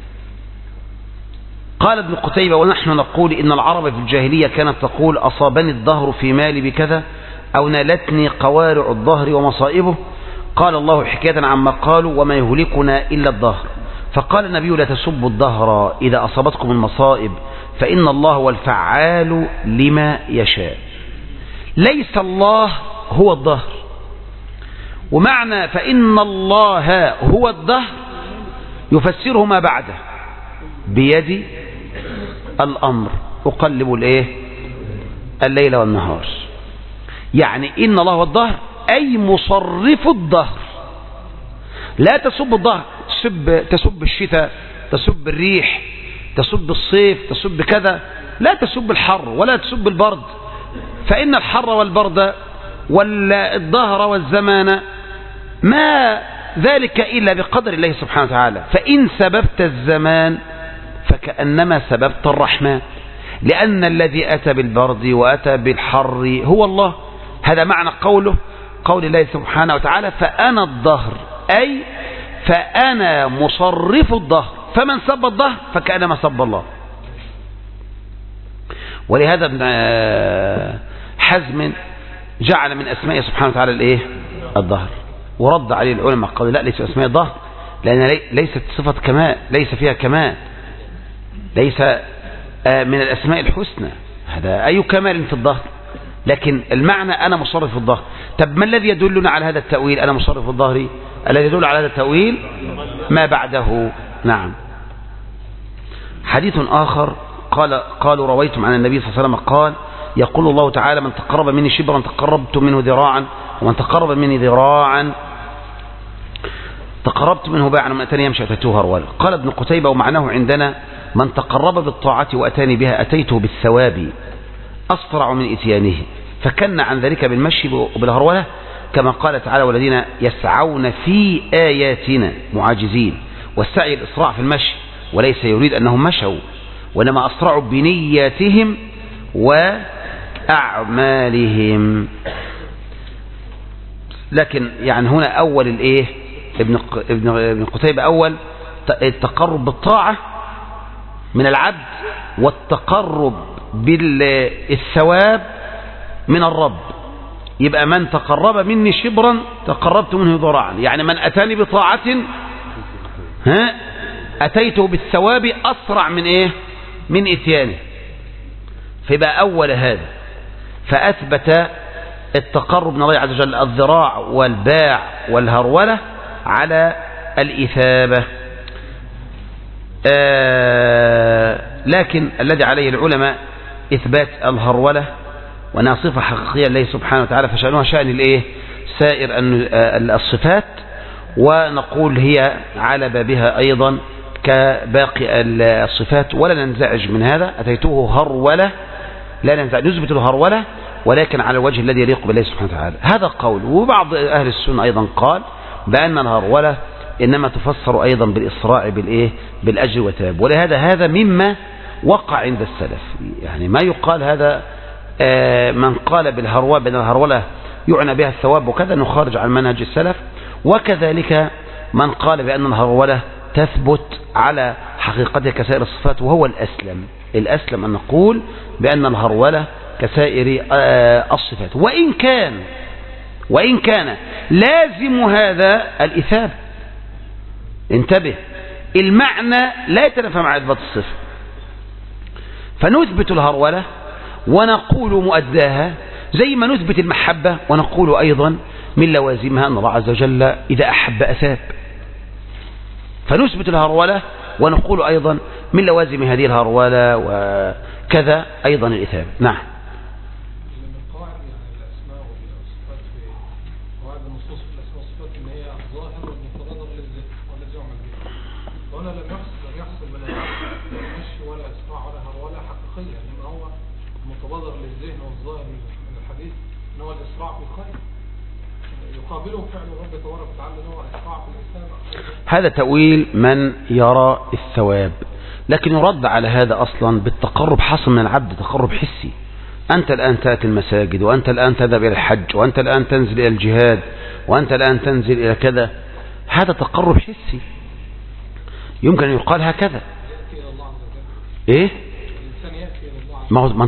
قال ابن قتيبة: ونحن نقول إن العرب في الجاهلية كانت تقول: أصابني الدهر في مالي بكذا، أو نالتني قوارع الدهر ومصائبه. قال الله حكاية عما قالوا: وما يهلكنا إلا الدهر. فقال النبي: لا تسبوا الدهر إذا أصابتكم المصائب، فإن الله هو الفعال لما يشاء. ليس الله هو الدهر. ومعنى فإن الله هو الدهر يفسره ما بعده: بيدي الأمر أقلب الليل والنهار. يعني إن الله هو الدهر أي مصرف الدهر. لا تسب الدهر، تسب الشتاء، تسب الريح، تسب الصيف، تسب كذا. لا تسب الحر ولا تسب البرد، فإن الحر والبرد والدهر والزمان ما ذلك إلا بقدر الله سبحانه وتعالى. فإن سببت الزمان فكأنما سببت الرحمن، لأن الذي أتى بالبرد وأتى بالحر هو الله. هذا معنى قول الله سبحانه وتعالى: فأنا الدهر، أي فأنا مصرف الدهر، فمن سب الدهر فكأنما سب الله. ولهذا ابن حزم جعل من أسماء سبحانه وتعالى الدهر، ورد عليه العلماء قالوا: لا، ليس أسماء الدهر، لأن ليست صفة كمال، ليس فيها كمال، ليس من الأسماء الحسنى. هذا أي كمال في الدهر؟ لكن المعنى أنا مصرف الدهر. طب ما الذي يدلنا على هذا التأويل أنا مصرف الدهر؟ الذي يدل على هذا التأويل ما بعده. نعم. حديث آخر قالوا رويتم عن النبي صلى الله عليه وسلم قال يقول الله تعالى من تقرب مني شبرا تقربت منه ذراعا ومن تقرب مني ذراعا تقربت منه باعا ومن أتاني يمشي أتيته هرولا. قال ابن قتيبة ومعناه عندنا من تقرب بالطاعة وأتاني بها أتيته بالثواب أسرع من إتيانه، فكن عن ذلك بالمشي وبالهرولة كما قال تعالى والذين يسعون في آياتنا معاجزين، والسعي الإسراع في المشي وليس يريد أنهم مشوا وإنما أسرعوا بنياتهم وأعمالهم. لكن يعني هنا أول الإيه ابن قتيبة أول التقرب بالطاعة من العبد والتقرب بالثواب من الرب. يبقى من تقرب مني شبرا تقربت منه ذراعا، يعني من أتاني بطاعة أتيته بالثواب أسرع من إيه من إتيانه. فيبقى أول هذا فأثبت التقرب من الله عز وجل الذراع والباع والهرولة على الإثابة. لكن الذي عليه العلماء إثبات الهرولة وأنها صفة حقيقية لله سبحانه وتعالى، فشأنها شأن الإيه سائر الصفات، ونقول هي على بابها أيضا كباقي الصفات ولا ننزعج من هذا. أتيته هرولة لا ننزعج، نثبت الهرولة ولكن على الوجه الذي يليق بالله سبحانه وتعالى. هذا قول. وبعض أهل السنة أيضا قال بأن الهرولة إنما تفسر أيضا بالإسراع بالإيه بالأجر والثواب، ولهذا هذا مما وقع عند السلف. يعني ما يقال هذا من قال بالهرولة بأن الهرولة يعنى بها الثواب وكذا نخرج عن منهج السلف، وكذلك من قال بأن الهرولة تثبت على حقيقتها كسائر الصفات، وهو الأسلم أن نقول بأن الهرولة كسائر الصفات، وإن كان لازم هذا الإثابة. انتبه، المعنى لا يتنافى مع إثبات الصفة، فنثبت الهرولة ونقول مؤداها زي ما نثبت المحبة ونقول أيضا من لوازمها أن الله عز وجل إذا أحب أثاب، فنثبت الهرولة ونقول أيضا من لوازم هذه الهرولة وكذا أيضا الإثاب. نعم. هذا تأويل من يرى الثواب، لكن يرد على هذا أصلا بالتقرب حصل من العبد تقرب حسي. أنت الآن تأتي المساجد، وأنت الآن تذهب إلى الحج، وأنت الآن تنزل إلى الجهاد، وأنت الآن تنزل إلى كذا، هذا تقرب حسي يمكن أن يقال هكذا. إيه؟ ما هو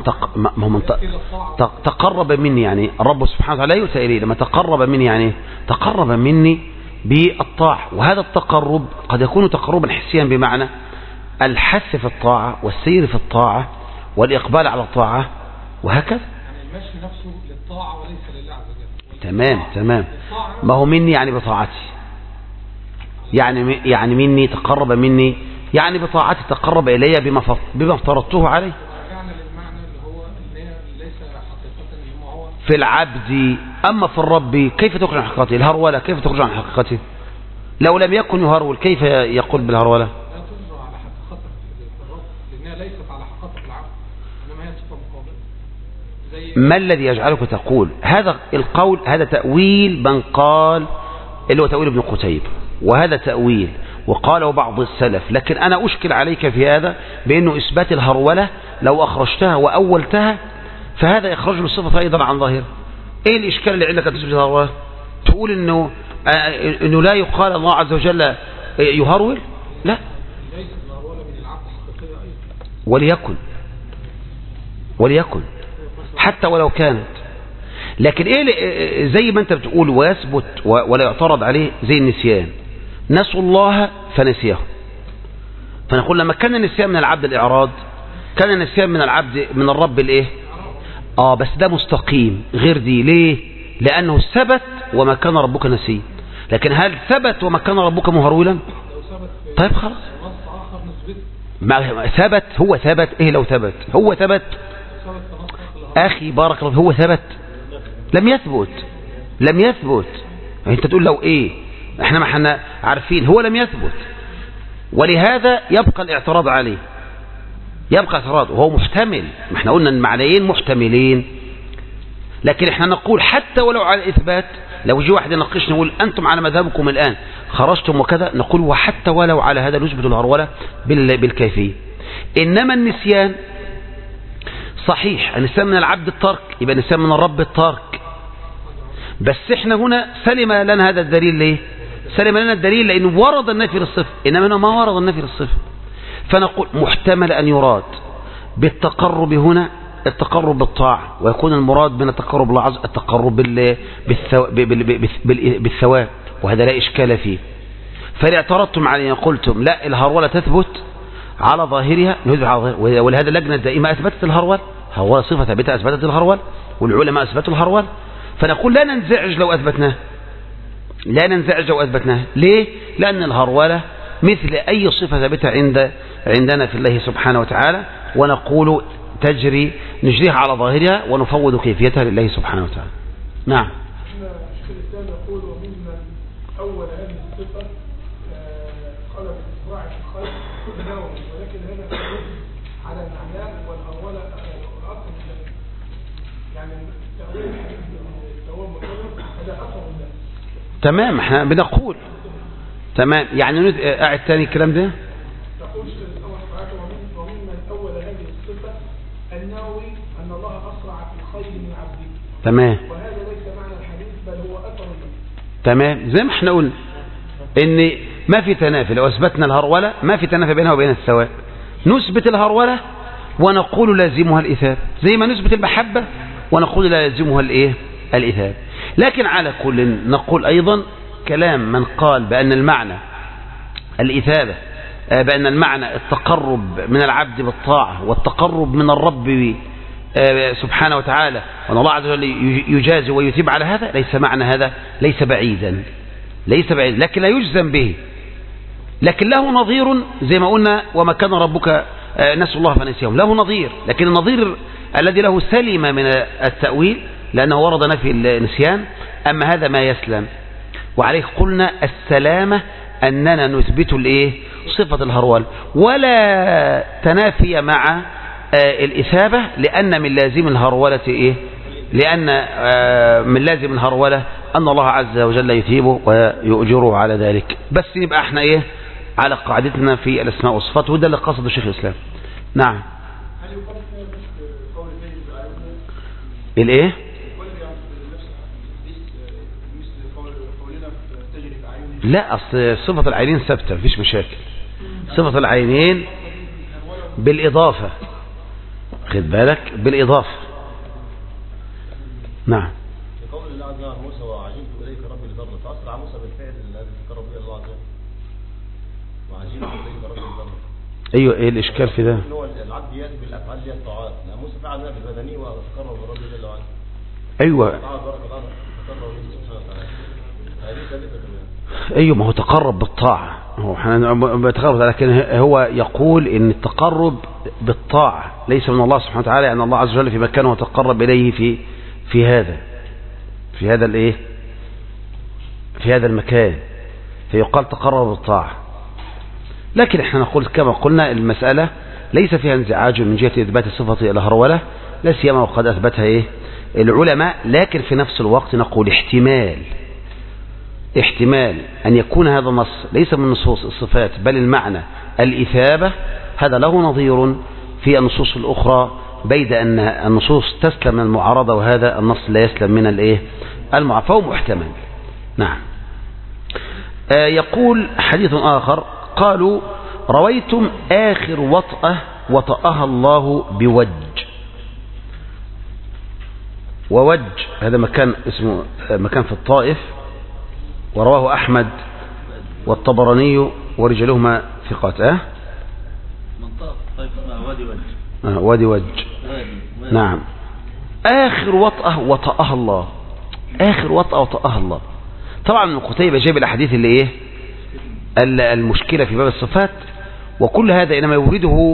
تقرب مني، يعني الرب سبحانه وتعالى لا يؤتى إليه. لما تقرب مني يعني تقرب مني بالطاعة، وهذا التقرب قد يكون تقربا حسيا بمعنى الحث في الطاعة والسير في الطاعة والإقبال على الطاعة وهكذا. يعني المشي نفسه للطاعة وليس لله عز وجل. تمام. ما هو مني يعني بطاعتي، يعني مني تقرب مني يعني بطاعتي تقرب إلي بما افترضته عليه. في العبد، أما في الرب كيف تخرج عن حقيقته؟ الهرولة كيف تخرج عن حقيقته؟ لو لم يكن يهرول كيف يقول بالهرولة؟ لا تخرج على حقيقته في الرب، لأنها ليست على حقيقة العبد، إنما هي صفة مقابلة. ما الذي يجعلك تقول هذا القول؟ هذا تأويل من قال اللي هو تأويل ابن قتيبة، وهذا تأويل وقاله بعض السلف. لكن أنا أشكل عليك في هذا بأنه إثبات الهرولة لو أخرجتها وأولتها فهذا يخرج له الصفة أيضا عن ظاهر. إيه الإشكال اللي عندك أن تثبت الهرولة؟ تقول إنه لا يقال الله عز وجل يهرول؟ لا، وليكن حتى ولو كانت. لكن إيه زي ما أنت بتقول ويثبت ولا يعترض عليه زي النسيان، نسوا الله فنسيهم. فنقول لما كان النسيان من العبد الإعراض، كان النسيان من العبد من الرب الإيه؟ بس ده مستقيم غير دي. ليه؟ لأنه ثبت وما كان ربك نسيا. لكن هل ثبت وما كان ربك مهرولا؟ طيب خلاص. ما ثبت، هو ثبت. ايه لو ثبت؟ هو ثبت اخي بارك الله، هو ثبت؟ لم يثبت، لم يثبت. انت تقول لو ايه، احنا ما احنا عارفين هو لم يثبت، ولهذا يبقى الاعتراض عليه، يبقى اعتراض وهو محتمل. ما احنا قلنا المعنيين محتملين، لكن احنا نقول حتى ولو على الاثبات، لو جي واحد يناقشنا نقول انتم على مذهبكم الان خرجتم وكذا، نقول وحتى ولو على هذا نثبت الهرولة بالكيفية. انما النسيان صحيح، النسيان من العبد الترك، يبقى النسيان من الرب الترك. بس احنا هنا سلم لنا هذا الدليل. ليه سلم لنا الدليل؟ لانه ورد النفي للصفة، انما هنا ما ورد النفي للصفة. فنقول محتمل ان يراد بالتقرب هنا التقرب بالطاعة، ويكون المراد من التقرب العظم التقرب بالثواب، وهذا لا إشكال فيه. فإن اعترضتم عليه قلتم لا الهرولة تثبت على ظاهرها، ولهذا اللجنة الدائمة أثبتت الهرول، هو صفة ثابتة أثبتت الهرول، والعلماء أثبتوا الهرول. فنقول لا ننزعج لو أثبتناه، لا ننزعج لو أثبتناه. ليه؟ لأن الهرولة مثل أي صفة ثابتة عندنا في الله سبحانه وتعالى، ونقول تجري نجريها على ظاهرها ونفوض كيفيتها لله سبحانه وتعالى. نعم. الشيخ الإسلام يقول وممن أول هذه الصفة قلب إسراع الخير نوم، ولكن هذا على المعنى والأول الأصل يعني تأويل الحديث التوام والقدر هذا أصل الناس. تمام، احنا بنقول تمام. يعني قاعد تاني الكلام ده. تقول وممن أول هذه الصفة النووي أن الله أسرع في الخير من عبده. تمام. وهذا ليس معنى الحديث بل هو أثر منه. تمام، زي ما احنا قلنا ان ما في تنافي، لو اثبتنا الهرولة ما في تنافي بينها وبين الثواب. نثبت الهرولة ونقول لازمها الإثاب، زي ما نثبت المحبة ونقول لازمها الايه الإثاب. لكن على كل نقول أيضا كلام من قال بأن المعنى الإثابة، بأن المعنى التقرب من العبد بالطاعة والتقرب من الرب سبحانه وتعالى، وأن الله عز وجل يجازي ويثيب على هذا، ليس معنى هذا ليس بعيدا، ليس بعيدا، لكن لا يجزم به. لكن له نظير زي ما قلنا وما كان ربك نسوا الله فنسيهم، له نظير، لكن النظير الذي له سلم من التأويل لأنه ورد نفي النسيان، أما هذا ما يسلم. وعليه قلنا السلامة أننا نثبت الايه صفة الهرول، ولا تنافي مع الإثابة، لأن من لازم الهرولة ايه، لأن من لازم الهرولة أن الله عز وجل يثيبه ويؤجره على ذلك. بس يبقى احنا ايه على قاعدتنا في الأسماء والصفات، وده اللي قصده الشيخ الإسلام. نعم. الايه؟ لا، أصل صفة العينين ثابتة مفيش مشاكل. صفة العينين بالإضافة، خد بالك، بالإضافة. نعم. قول الله عز وجل موسى وعجبت إليك ربي لضرب، فأسرع موسى بالفعل الذي تقرب به الله عز وجل، وعجبت إليك ربي لضرب. أيوة، إيه الإشكال في ده؟ هو العبد يأتي بالأفعال دي الطاعات، لأن موسى فعل ذلك بالبدني وتقرب بربي جل وعلا. أيوة. أيوة، ما هو تقرب بالطاعة، هو احنا بنتقرب، لكن هو يقول إن التقرب بالطاعة ليس من الله سبحانه وتعالى، أن الله عز وجل في مكانه وتقرب إليه في هذا الايه، في هذا المكان، فيقال تقرب بالطاعة. لكن احنا نقول كما قلنا المسألة ليس فيها انزعاج من جهة إثبات الصفة الهرولة، لا سيما وقد أثبتها ايه العلماء. لكن في نفس الوقت نقول احتمال أن يكون هذا النص ليس من نصوص الصفات بل المعنى الإثابة، هذا له نظير في النصوص الأخرى، بيد أن النصوص تسلم من المعارضة وهذا النص لا يسلم من الايه المعارضة، فهو محتمل. نعم. يقول حديث آخر قالوا رويتم آخر وطأة وطأها الله بوج، ووج هذا مكان اسمه مكان في الطائف، ورواه أحمد والطبراني ورجالهما ثقات. منطقة الطائف اسمها وادي وج. وادي وج. نعم. آخر وطأة وطأها الله، آخر وطأة وطأها الله. طبعا ابن قتيبة جايب الأحاديث اللي ايه المشكلة في باب الصفات، وكل هذا إنما يورده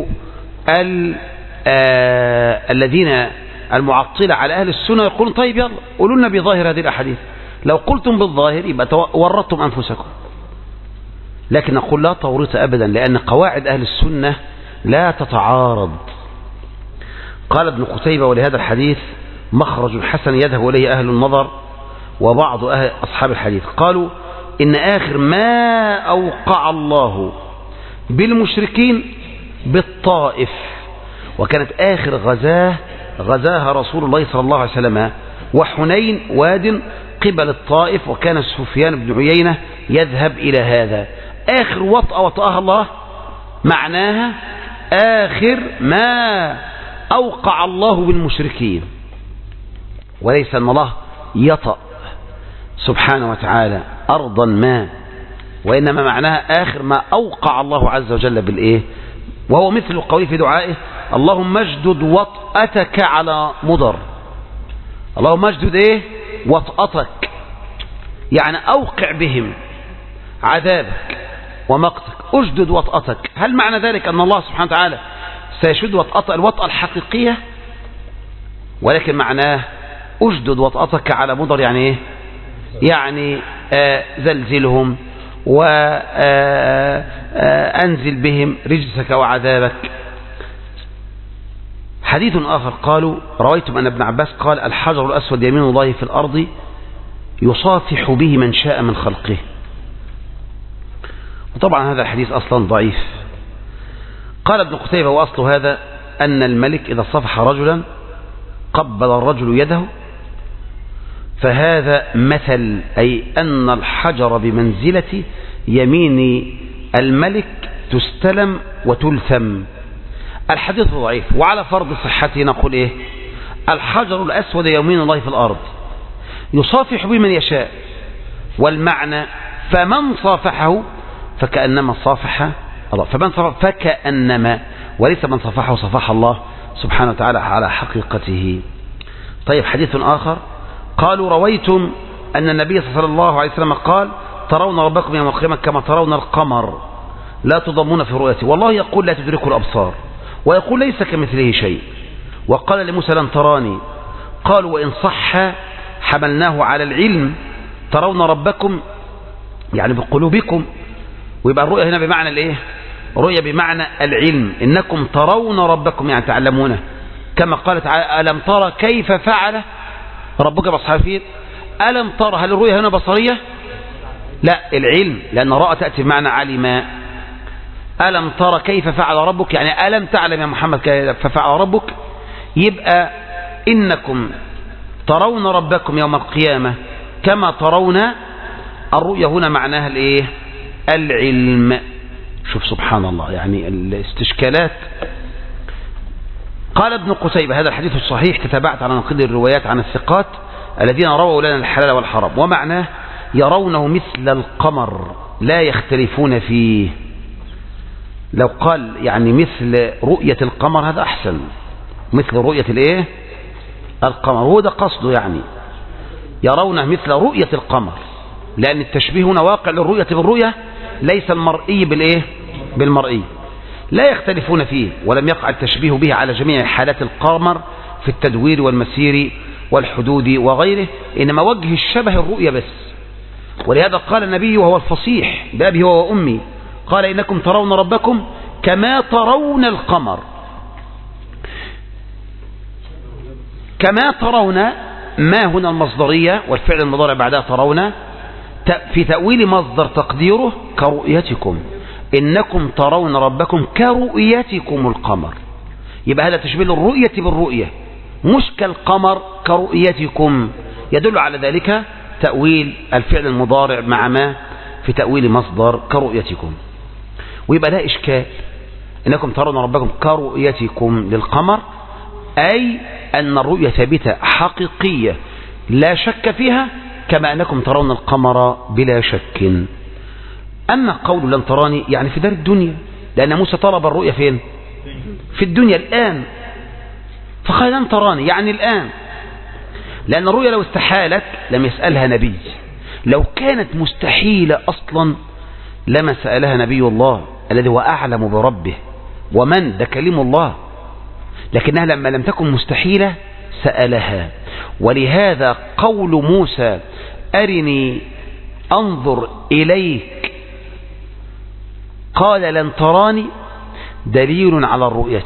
الذين المعطلة على أهل السنة يقولون طيب يلا قولوا لنا بظاهر هذه الأحاديث، لو قلتم بالظاهر يبقى ورطتم أنفسكم. لكن نقول لا تورط أبدا، لأن قواعد أهل السنة لا تتعارض. قال ابن قتيبة: ولهذا الحديث مخرج حسن يذهب إليه أهل النظر وبعض أصحاب الحديث. قالوا إن آخر ما أوقع الله بالمشركين بالطائف، وكانت آخر غزاها رسول الله صلى الله عليه وسلم، وحنين واد قبل الطائف، وكان سفيان بن عيينة يذهب إلى هذا. آخر وطأها الله معناها آخر ما أوقع الله بالمشركين، وليس أن الله يطأ سبحانه وتعالى أرضا ما، وإنما معناها آخر ما أوقع الله عز وجل بالإيه، وهو مثل قوله في دعائه: اللهم اجدد وطأتك على مضر. اللهم اجدد إيه؟ وطأتك، يعني أوقع بهم عذابك ومقتك، اجدد وطأتك. هل معنى ذلك أن الله سبحانه وتعالى سيشد وطأة الوطأة الحقيقية؟ ولكن معناه اجدد وطأتك على مضر، يعني إيه؟ يعني زلزلهم وأنزل بهم رجسك وعذابك. حديث آخر قالوا: رويتم أن ابن عباس قال: الحجر الأسود يمين الله في الأرض يصافح به من شاء من خلقه. وطبعا هذا الحديث أصلا ضعيف. قال ابن قتيبة: وأصل هذا أن الملك إذا صفح رجلا قبل الرجل يده، فهذا مثل، أي أن الحجر بمنزلة يمين الملك تستلم وتلثم. الحديث ضعيف، وعلى فرض صحته نقول إيه؟ الحجر الأسود يمين الله في الأرض يصافح به من يشاء، والمعنى فمن صافحه فكأنما صافح الله، فمن صافح فكأنما، وليس من صافحه صفح الله سبحانه وتعالى على حقيقته. طيب، حديث آخر قالوا: رويتم أن النبي صلى الله عليه وسلم قال: ترون ربكم يوم القيامة كما ترون القمر لا تضمون في رؤيته، والله يقول لا تدركوا الأبصار، ويقول ليس كمثله شيء. وقال لموسى: لن تراني. قالوا: وإن صح حملناه على العلم، ترون ربكم يعني بقلوبكم، ويبقى الرؤية هنا بمعنى الايه؟ رؤية بمعنى العلم، إنكم ترون ربكم يعني تعلمونه، كما قال تعالى: ألم ترى كيف فعل ربك بأصحاب الفيل. ألم ترى، هل الرؤية هنا بصرية؟ لا، العلم، لأن رأى تأتي بمعنى علم. ألم ترى كيف فعل ربك يعني ألم تعلم يا محمد كيف فعل ربك. يبقى إنكم ترون ربكم يوم القيامة كما ترون، الرؤية هنا معناها الايه؟ العلم. شوف سبحان الله، يعني الاستشكالات. قال ابن قتيبة: هذا الحديث الصحيح تتابعت على نقيض الروايات عن الثقات الذين رووا لنا الحلال والحرام، ومعناه يرونه مثل القمر لا يختلفون فيه. لو قال يعني مثل رؤية القمر هذا أحسن، مثل رؤية الايه؟ القمر، هو ده قصده، يعني يرونه مثل رؤية القمر، لأن التشبيه هنا واقع للرؤية بالرؤية، ليس المرئي بالايه؟ بالمرئي. لا يختلفون فيه، ولم يقع التشبيه به على جميع حالات القمر في التدوير والمسير والحدود وغيره، إنما وجه الشبه الرؤية بس. ولهذا قال النبي وهو الفصيح بأبي هو وأمي، قال: إنكم ترون ربكم كما ترون القمر. كما ترون، ما هنا المصدرية، والفعل المضارع بعدها ترون، في تأويل مصدر تقديره كرؤيتكم، إنكم ترون ربكم كرؤيتكم القمر. يبقى هذا تشبيه الرؤية بالرؤية، مش كالقمر كرؤيتكم. يدل على ذلك تأويل الفعل المضارع مع ما في تأويل مصدر كرؤيتكم. ويبقى لا إشكال، إنكم ترون ربكم كرؤيتكم للقمر، أي أن الرؤية ثابتة حقيقية لا شك فيها، كما أنكم ترون القمر بلا شك. أما قول لن تراني يعني في دار الدنيا، لأن موسى طلب الرؤية فين؟ في الدنيا الآن، فقال لن تراني يعني الآن، لأن الرؤية لو استحالت لم يسألها نبي، لو كانت مستحيلة أصلا لما سألها نبي الله الذي هو أعلم بربه. ومن ده كلم الله، لكنها لما لم تكن مستحيلة سألها. ولهذا قول موسى أرني أنظر إليك قال لن تراني دليل على الرؤية،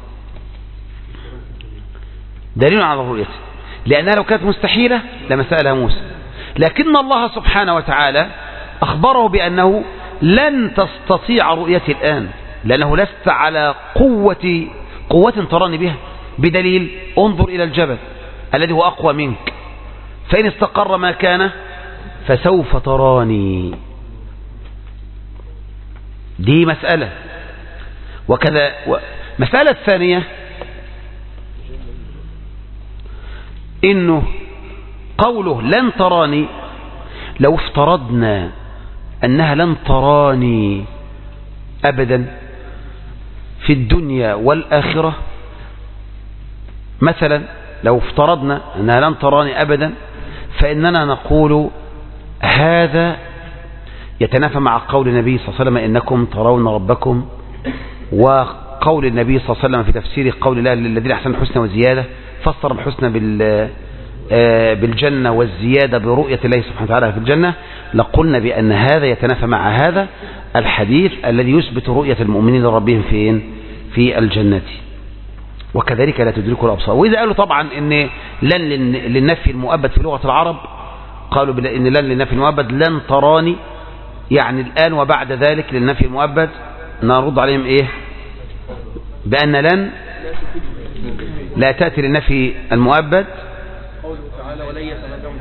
دليل على الرؤية، لأنها لو كانت مستحيلة لما سألها موسى. لكن الله سبحانه وتعالى أخبره بأنه لن تستطيع رؤيتي الآن، لأنه لست على قوة تراني بها، بدليل انظر إلى الجبل الذي هو أقوى منك، فإن استقر ما كان فسوف تراني. دي مسألة. وكذا مسألة ثانية إنه قوله لن تراني، لو افترضنا أنها لن تراني أبدا في الدنيا والآخرة، مثلا لو افترضنا أنها لن تراني أبدا، فإننا نقول هذا يتنافى مع قول النبي صلى الله عليه وسلم إنكم ترون ربكم، وقول النبي صلى الله عليه وسلم في تفسير قول الله للذين أحسنوا الحسنى وزيادة، فسر الحسنى بالجنة والزيادة برؤية الله سبحانه وتعالى في الجنة. لقلنا بأن هذا يتنافى مع هذا الحديث الذي يثبت رؤية المؤمنين لربهم فين؟ في الجنة. وكذلك لا تدركه الأبصار. وإذا قالوا طبعا إن لن للنفي المؤبد في لغة العرب، قالوا إن لن للنفي المؤبد لن تراني، يعني الآن وبعد ذلك للنفي المؤبد، نرد عليهم إيه؟ بأن لن لا تأتي للنفي المؤبد. قوله تعالى ولن يتمنوا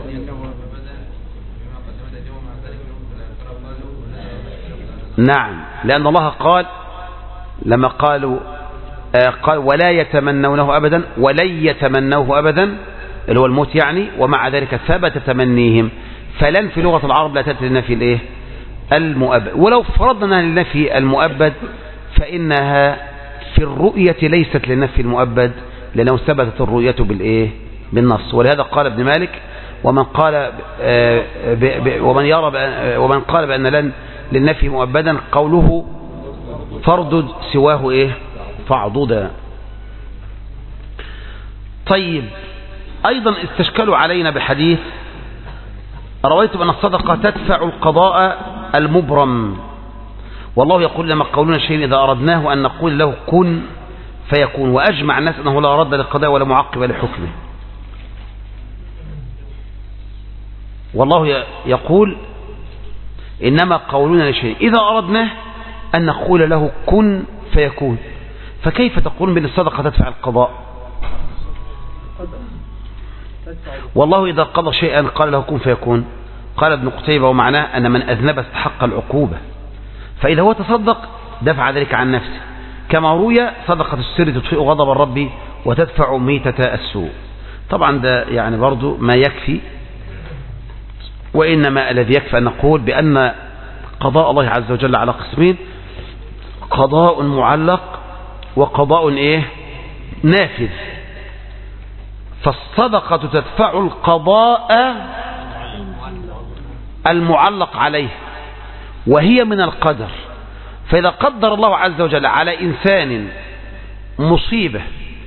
نعم، لأن الله قال لما قال ولا يتمنونه أبدا، ولن يتمنوه أبدا اللي هو الموت يعني، ومع ذلك ثبت تمنيهم. فلن في لغة العرب لا تأتي للنفي الإيه؟ المؤبد. ولو فرضنا للنفي المؤبد فإنها في الرؤية ليست للنفي المؤبد، لأنه ثبتت الرؤية بالإيه؟ بالنص. ولهذا قال ابن مالك ومن قال بأن لن للنفي مؤبدا قوله فردد سواه إيه؟ فاعضدا. طيب، أيضا استشكلوا علينا بحديث رويتم أن الصدقة تدفع القضاء المبرم، والله يقول لما قولنا شيء إذا أردناه أن نقول له كن فيكون، وأجمع الناس أنه لا رد للقضاء ولا معقب لحكمه. والله يقول إنما قولنا لشيء إذا أردناه أن نقول له كن فيكون، فكيف تقولون بأن الصدقة تدفع القضاء؟ والله إذا قضى شيئا قال له كن فيكون. قال ابن قتيبة ومعناه أن من أذنب استحق العقوبة، فإذا هو تصدق دفع ذلك عن نفسه، كما روي صدقة السر تطفئ غضب الرب وتدفع ميتة السوء. طبعا ده يعني برضو ما يكفي، وإنما الذي يكفي أن نقول بأن قضاء الله عز وجل على قسمين: قضاء معلق وقضاء إيه؟ نافذ. فالصدقة تدفع القضاء المعلق عليه، وهي من القدر. فإذا قدر الله عز وجل على إنسان مصيبة،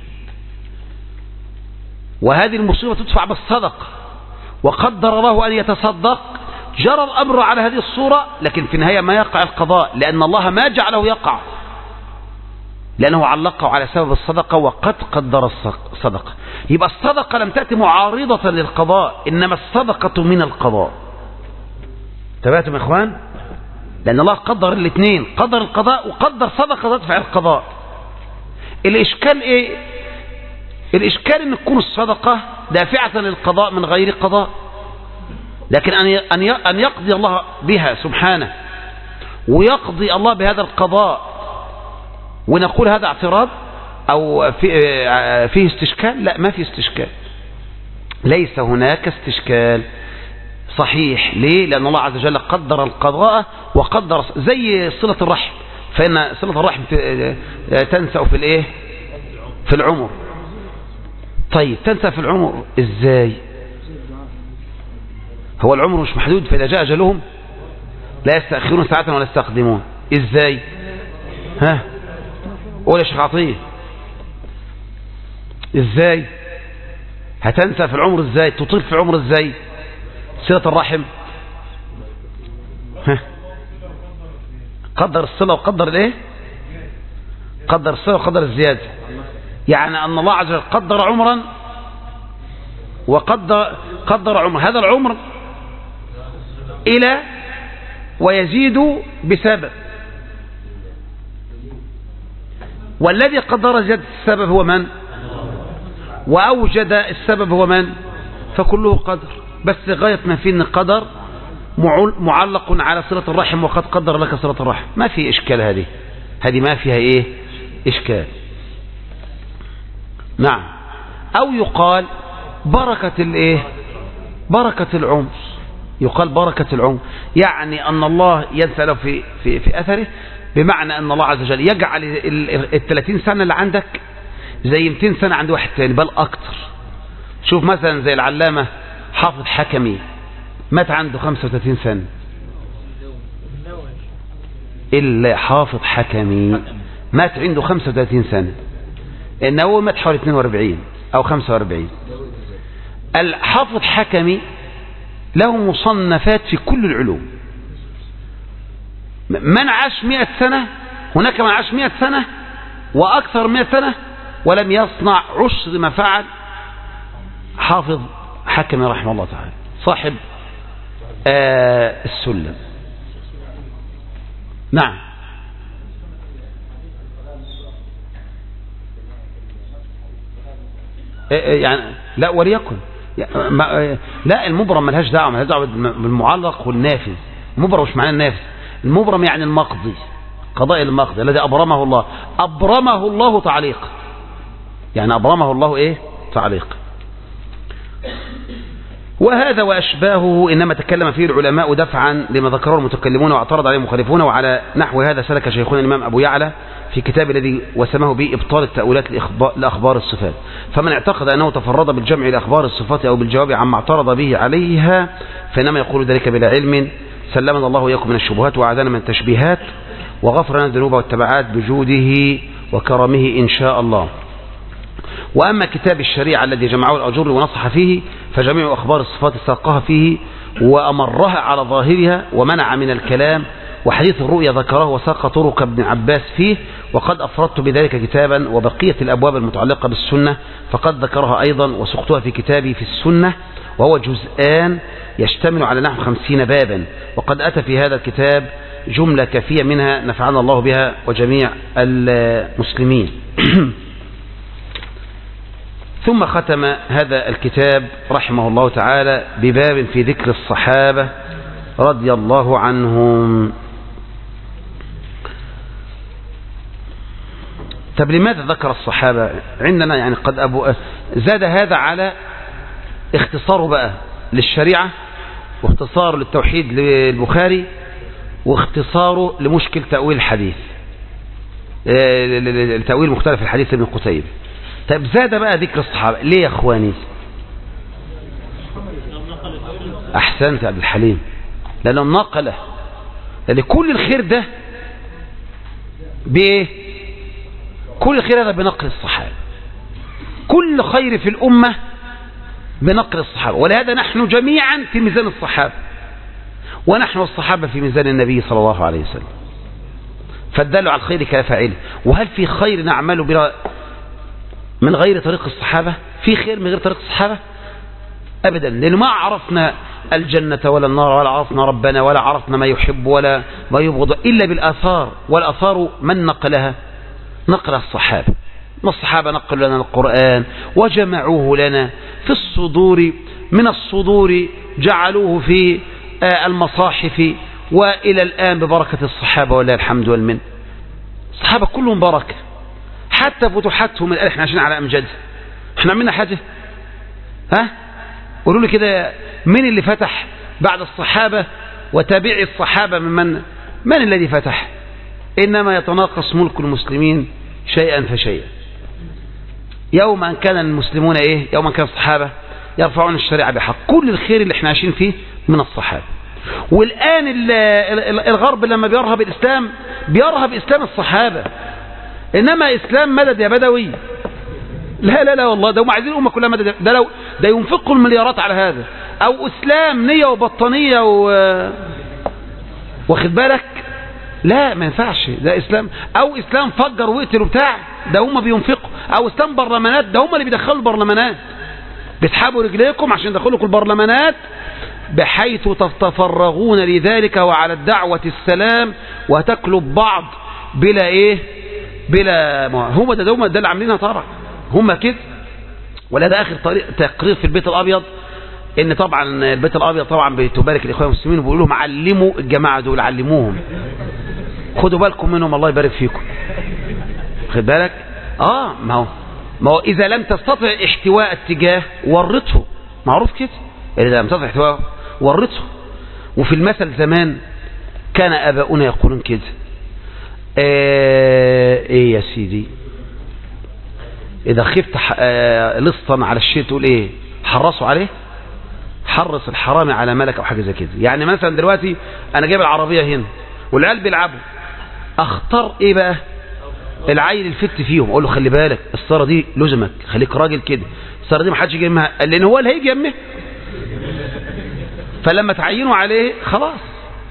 وهذه المصيبة تدفع بالصدقة، وقدر الله أن يتصدق، جرى الأمر على هذه الصورة، لكن في النهاية ما يقع القضاء، لأن الله ما جعله يقع، لأنه علقه على سبب الصدقة وقد قدر الصدقة. يبقى الصدقة لم تأتي معارضة للقضاء، إنما الصدقة من القضاء. تبعتم يا إخوان؟ لأن الله قدر الاثنين، قدر القضاء وقدر صدقة تدفع القضاء. الإشكال إيه؟ الإشكال أن تكون الصدقة دافعة للقضاء من غير قضاء، لكن أن يقضي الله بها سبحانه، ويقضي الله بهذا القضاء، ونقول هذا اعتراض أو فيه استشكال. لا، ما فيه استشكال، ليس هناك استشكال صحيح. ليه؟ لأن الله عز وجل قدر القضاء وقدر، زي صلة الرحم، فإن صلة الرحم تنسأ في الإيه؟ في العمر. طيب، تنسأ في العمر إزاي؟ هو العمر مش محدود، فإذا جاء أجلهم لا يستأخرون ساعة ولا يستقدمون. إزاي؟ ها قول يا شيخ عطية. ازاي هتنسى في العمر؟ ازاي تطيل في العمر؟ ازاي صلة الرحم؟ ها قدر الصلة وقدر الايه؟ قدر الصلة وقدر الزيادة. يعني ان الله عز وجل قدر عمرا وقدر عمر، هذا العمر الى ويزيد بسبب، والذي قدر زيادة السبب هو من؟ وأوجد السبب هو من؟ فكله قدر، بس غاية ما فيه ان قدر معلق على صلة الرحم، وقد قدر لك صلة الرحم، ما في إشكال. هذه ما فيها إيه إشكال. نعم. أو يقال بركة الإيه؟ بركة العمر. يقال بركة العمر، يعني أن الله ينسى له في أثره، بمعنى أن الله عز وجل يجعل 30 سنة اللي عندك زي 200 سنة عند واحد تاني بل أكتر. شوف مثلا زي العلامة حافظ حكمي مات عنده 35 سنة. إلا حافظ حكمي مات عنده 35 سنة، النووي مات حوالي 42 أو 45. الحافظ حكمي له مصنفات في كل العلوم. من عاش 100 سنة، هناك من عاش 100 سنة وأكثر 100 سنة ولم يصنع عشر ما فعل حافظ حكمي رحمه الله تعالى، صاحب السلم. نعم. يعني لا وليكن لا، المبرم ملهاش دعوة بالمعلق والنافذ. المبرم مش معناه النافذ، المبرم يعني المقضي، قضاء المقضي الذي أبرمه الله. أبرمه الله تعليق، يعني أبرمه الله إيه؟ تعليق. وهذا وأشباهه إنما تكلم فيه العلماء دفعا لما ذكره المتكلمون واعترض عليه المخالفون. وعلى نحو هذا سلك شيخنا الإمام أبو يعلى في كتاب الذي وسمه به إبطال التأويلات لأخبار الصفات. فمن اعتقد أنه تفرد بالجمع لأخبار الصفات أو بالجواب عما اعترض به عليها فإنما يقول ذلك بلا علم. سلمنا الله وإياكم من الشبهات وأعاذنا من التشبيهات وغفر لنا الذنوب والتبعات بجوده وكرمه إن شاء الله. وأما كتاب الشريعة الذي جمعه الأجر ونصح فيه فجميع أخبار الصفات ساقها فيه وأمرها على ظاهرها ومنع من الكلام. وحديث الرؤيا ذكره وساق طرق ابن عباس فيه. وقد أفردت بذلك كتابا. وبقية الأبواب المتعلقة بالسنة فقد ذكرها أيضا وسقتها في كتابي في السنة، وهو جزءان يشتمل على نحو 50 بابا. وقد أتى في هذا الكتاب جملة كافية منها نفعنا الله بها وجميع المسلمين. ثم ختم هذا الكتاب رحمه الله تعالى بباب في ذكر الصحابة رضي الله عنهم. طب لماذا ذكر الصحابة عندنا؟ يعني قد زاد هذا على اختصاره بقى للشريعة، واختصاره للتوحيد للبخاري، واختصاره لمشكل تأويل الحديث، التأويل مختلف الحديث ابن قتيبة. طيب زاد بقى ذكر الصحابة ليه يا اخواني؟ احسنت يا عبد الحليم، لانهم نقله، لان كل الخير ده بايه؟ كل الخير هذا بنقل الصحابة، كل خير في الأمة بنقل الصحابة. ولهذا نحن جميعا في ميزان الصحابة، ونحن الصحابة في ميزان النبي صلى الله عليه وسلم. فالدل على الخير كفاعله. وهل في خير نعمله بلا من غير طريق الصحابة؟ في خير من غير طريق الصحابة؟ أبدا، لأنه ما عرفنا الجنة ولا النار ولا عرفنا ربنا ولا عرفنا ما يحب ولا ما يبغض إلا بالآثار. والآثار من نقلها؟ نقل الصحابة. والصحابة نقلوا لنا القرآن وجمعوه لنا في الصدور، من الصدور جعلوه في المصاحف، وإلى الآن ببركة الصحابة ولله الحمد والمن. الصحابة كلهم بركة، حتى فتوحاتهم الآن احنا عايشين على أمجاد. احنا عملنا حاجة؟ ها؟ قولوا لي كده، من اللي فتح بعد الصحابة وتابعي الصحابة؟ من الذي فتح؟ إنما يتناقص ملك المسلمين شيئا فشيئا. يوم أن كان المسلمون إيه؟ يوم أن كان الصحابة يرفعون الشريعة بحق. كل الخير اللي احنا عايشين فيه من الصحابة. والآن الغرب لما بيرهب الإسلام بيرهب إسلام الصحابة، إنما إسلام مدد يا بدوي. لا لا لا والله، ده هم عايزين الأمة كلها مدد. ده ينفقوا المليارات على هذا. أو إسلام نية وبطانية واخد بالك؟ لا ما ينفعش ده إسلام. أو إسلام فجر وقتل وبتاع، ده هم بينفقوا. أو إسلام برلمانات، ده هم اللي بيدخلوا البرلمانات، بيسحبوا رجليكم عشان يدخلوا البرلمانات بحيث تتفرغون لذلك وعلى الدعوة السلام وتكلوا بعض بلا ايه، بلا هم ده اللي عاملينها طبعا هم كده. ولا ده اخر تقرير في البيت الابيض، ان طبعا البيت الابيض طبعا بتبارك الاخوان المسلمين وبيقولوا لهم علموا الجماعه دول، علموهم، خدوا بالكم منهم الله يبارك فيكم. خد بالك؟ ما هو اذا لم تستطع احتواء اتجاه ورطه، معروف كده، اذا لم تستطع احتواء ورطه. وفي المثل زمان كان اباؤنا يقولون كده، ايه يا سيدي، اذا خفت لصا على الشيء تقول ايه، حرصوا عليه، حرص الحرامي على ملك او حاجه زي كده. يعني مثلا دلوقتي انا جايب العربيه هنا والعيال بيلعبوا، اختار ايه بقى؟ العيل الفت فيهم، اقول له خلي بالك الساره دي لزمك، خليك راجل كده، الساره دي ما حدش يجي يمها، لان هو اللي هيجي يمها. فلما تعينوا عليه خلاص.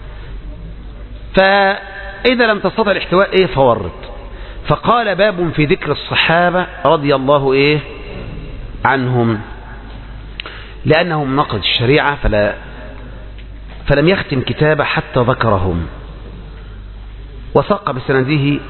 فاذا لم تستطع الاحتواء ايه فورط. فقال باب في ذكر الصحابه رضي الله ايه عنهم، لانهم نقض الشريعه فلم يختم كتابه حتى ذكرهم. وساق بسنده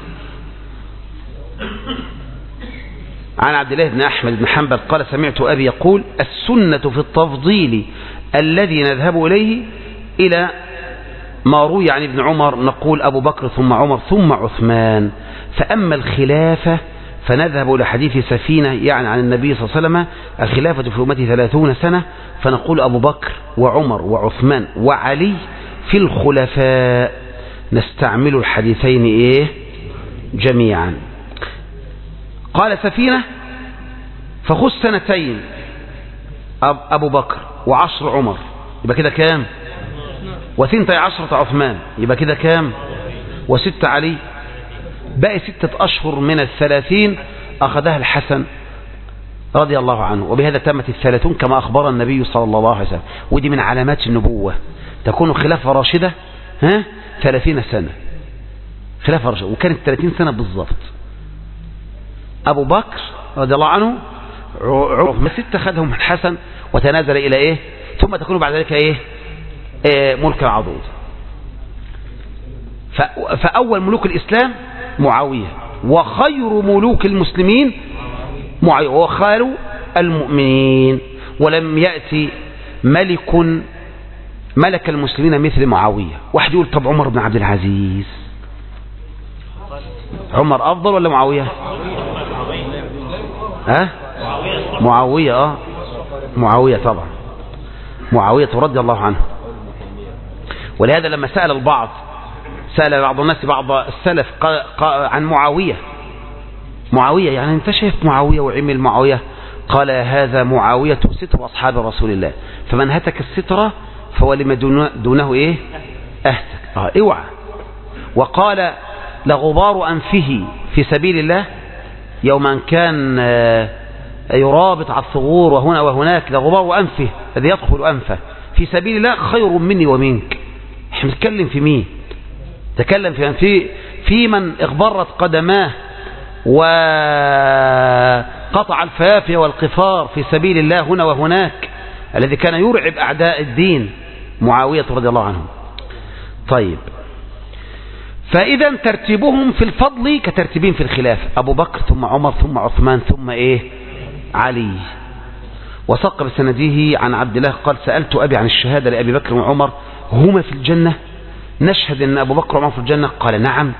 عن عبد الله بن أحمد بن حنبل قال سمعت أبي يقول السنة في التفضيل الذي نذهب إليه إلى ما روي عن ابن عمر نقول أبو بكر ثم عمر ثم عثمان. فأما الخلافة فنذهب إلى حديث سفينة يعني عن النبي صلى الله عليه وسلم الخلافة في أمتي 30 سنة، فنقول أبو بكر وعمر وعثمان وعلي في الخلفاء، نستعمل الحديثين إيه جميعا. قال سفينة فخذ 2 أبو بكر و10 عمر، يبقى كده كام؟ و12 عثمان، يبقى كده كام؟ و6 علي، باقي 6 أشهر من 30 أخذها الحسن رضي الله عنه. وبهذا تمت 30 كما أخبر النبي صلى الله عليه وسلم. ودي من علامات النبوة، تكون خلافة راشدة 30 سنة خلافة راشدة، وكانت 30 سنة بالضبط. أبو بكر رضي الله عنه عثمان 6 خدهم الحسن وتنازل إلى إيه، ثم تكون بعد ذلك إيه ملك عضوض. فأول ملوك الإسلام معاوية، وخير ملوك المسلمين معاوية، وخير المؤمنين. ولم يأتي ملك المسلمين مثل معاوية. واحد يقول طب عمر بن عبد العزيز، عمر أفضل ولا معاوية؟ معاوية معاوية طبعا، معاوية رضي الله عنه. ولهذا لما سأل بعض الناس بعض السلف عن معاوية يعني انت شايف معاوية وعمل معاوية؟ قال هذا معاوية ستر أصحاب رسول الله، فمن هتك السترة فهو لما دونه ايه اهتك اوعى. وقال لغبار أنفه في سبيل الله يوما كان يرابط على الثغور وهنا وهناك، لغبار أنفه الذي يدخل أنفه في سبيل الله خير مني ومنك. احنا نتكلم في مين؟ تكلم في من اغبرت قدماه وقطع الفيافي والقفار في سبيل الله هنا وهناك، الذي كان يرعب أعداء الدين، معاوية رضي الله عنه. طيب، فإذا ترتيبهم في الفضل كترتيبهم في الخلافة، أبو بكر ثم عمر ثم عثمان ثم علي. وسق بسنده عن عبد الله قال سألت أبي عن الشهادة لأبي بكر وعمر هما في الجنة، نشهد أن أبو بكر وعمر في الجنة؟ قال نعم.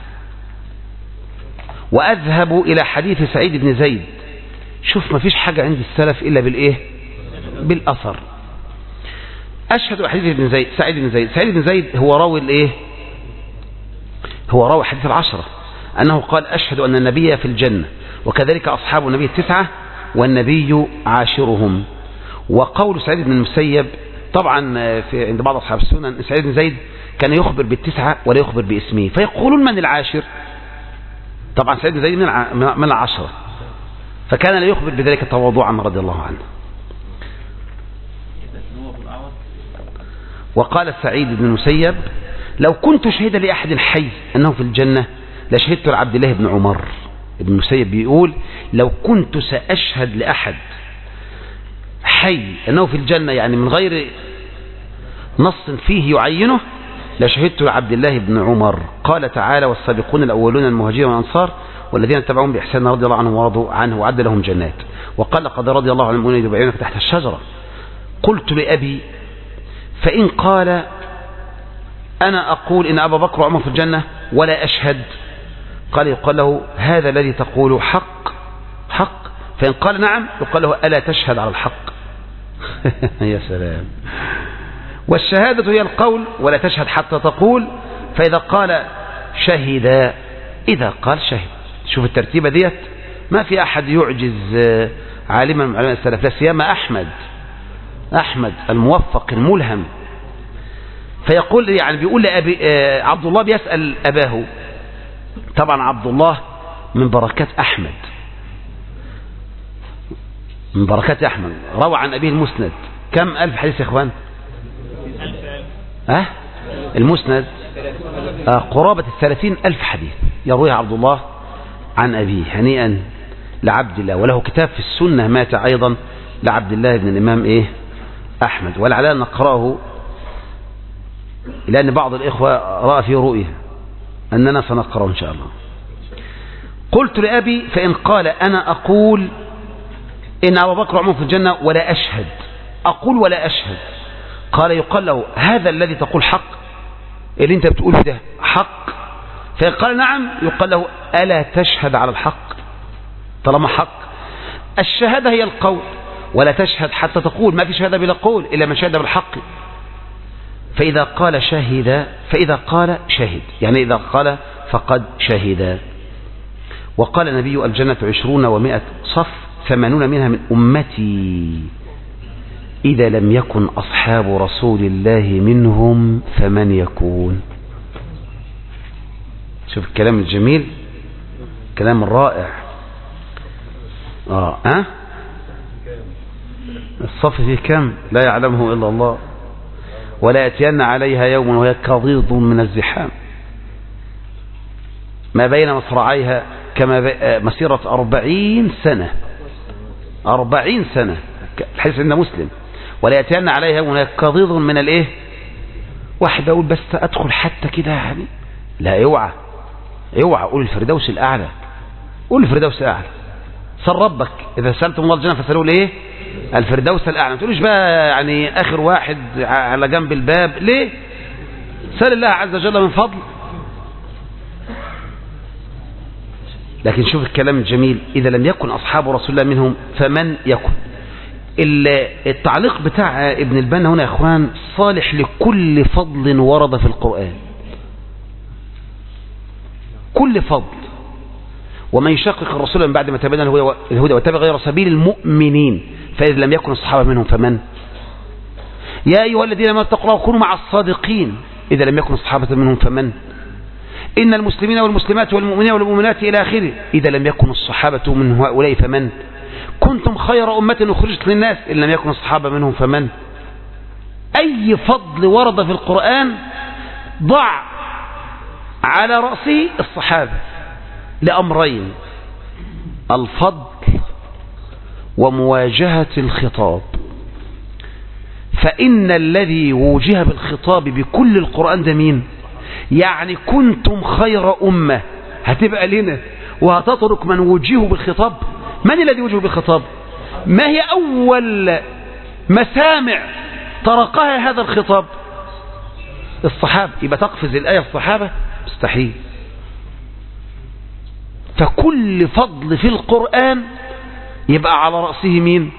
وأذهب إلى حديث سعيد بن زيد. شوف ما فيش حاجة عند السلف إلا بالأثر. أشهد حديث ابن زيد، سعيد بن زيد هو راوي هو راوي حديث 10، أنه قال أشهد أن النبي في الجنة، وكذلك أصحاب النبي 9 والنبي عاشرهم. وقول سعيد بن المسيب طبعا عند بعض أصحاب السنن سعيد بن زيد كان يخبر بالتسعة ولا يخبر باسمه، فيقولون من العاشر؟ طبعا سيدنا زيد من العشرة، فكان لا يخبر بذلك تواضعا رضي الله عنه. وقال سعيد بن المسيب: لو كنت شهيدا لأحد حي أنه في الجنة لشهدت لعبد الله بن عمر. ابن المسيب بيقول: لو كنت سأشهد لأحد حي أنه في الجنة، يعني من غير نص فيه يعينه، لشهدت لعبد الله بن عمر. قال تعالى: والسابقون الأولون المهاجرين والأنصار والذين اتبعوهم بإحسان رضي الله عنهم ورضوا عنه وعد لهم جنات. وقال: لقد رضي الله عن المؤمنين يبايعونك تحت الشجرة. قلت لأبي: فإن قال أنا أقول إن أبا بكر وعمر في الجنة ولا أشهد؟ قال: يقال له: هذا الذي تقول حق. فإن قال نعم يقال له: ألا تشهد على الحق؟ يا سلام. والشهادة هي القول ولا تشهد حتى تقول. فإذا قال شهد، إذا قال شهد. شوف الترتيبة ديت، ما في أحد يعجز عالما من علماء السلف، لا سيما أحمد الموفق الملهم. فيقول يعني بيقول لأبي عبد الله بيسأل أباه، طبعا عبد الله من بركات أحمد، من بركات أحمد، روى عن أبيه المسند. كم ألف حديث يا إخوان؟ المسند قرابة 30,000 حديث يرويها عبد الله عن أبيه. هنيئا لعبد الله. وله كتاب في السنة مات أيضا لعبد الله بن الإمام أحمد، ولعلنا نقرأه لأن بعض الإخوة رأى في رؤية أننا سنقرأه إن شاء الله. قلت لأبي: فإن قال أنا أقول إن أبا بكر وعمر في الجنة ولا أشهد، أقول ولا أشهد. قال: يقال له: هذا الذي تقول حق، اللي أنت بتقوله ده حق؟ فإن قال نعم يقال له: ألا تشهد على الحق؟ طالما حق. الشهادة هي القول ولا تشهد حتى تقول، ما في شهادة بلا قول إلا من شهد بالحق. فإذا قال شهد، فإذا قال شهد، يعني إذا قال فقد شهد. وقال النبي: الجنة 20 و100 صف 80 منها من أمتي، إذا لم يكن أصحاب رسول الله منهم فمن يكون؟ شوف الكلام الجميل، كلام الرائع. الصف فيه كم؟ لا يعلمه إلا الله. ولا يأتين عليها يوم وهي كضيض من الزحام، ما بين مصرعيها كما مسيرة 40 سنة. 40 سنة الحديث عند مسلم. ولا يأتين عليها يوم وهي كضيض من الايه؟ واحد اقول بس ادخل حتى كده يعني، لا اوعى قول الفردوس الاعلى، قول الفردوس الاعلى. سل ربك اذا سألتم الله الجنة فسألوا الايه؟ الفردوس الاعلى. ما تقولوش بقى يعني اخر واحد على جنب الباب، ليه؟ سأل الله عز وجل من فضل. لكن شوف الكلام الجميل: إذا لم يكن أصحاب رسول الله منهم فمن يكن. التعليق بتاع ابن البنا هنا يا اخوان صالح لكل فضل ورد في القرآن، كل فضل. ومن يشقق الرسول من بعد ما تبين الهدى واتبع غير سبيل المؤمنين فإذا لم يكن الصحابة منهم فمن؟ يا أيها الذين آمنوا اتقوا الله وكونوا مع الصادقين، إذا لم يكن الصحابة منهم فمن؟ إن المسلمين والمسلمات والمؤمنين والمؤمنات إلى آخره، إذا لم يكن الصحابة من هؤلاء فمن؟ كنتم خير أمة أخرجت للناس، إن لم يكن الصحابة منهم فمن؟ أي فضل ورد في القرآن ضع على رأسه الصحابة لأمرين: الفضل ومواجهة الخطاب. فإن الذي وجه بالخطاب بكل القرآن ده مين؟ يعني كنتم خير أمة هتبقى لنا وهتترك من وجهه بالخطاب؟ من الذي وجهه بالخطاب؟ ما هي أول مسامع طرقها هذا الخطاب؟ الصحابة. يبقى تقفز الآية الصحابة؟ مستحيل. فكل فضل في القرآن يبقى على رأسه مين؟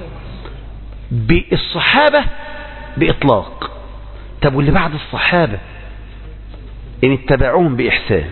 بالصحابة بإطلاق. طب واللي بعد الصحابة إن اتبعوهم بإحسان،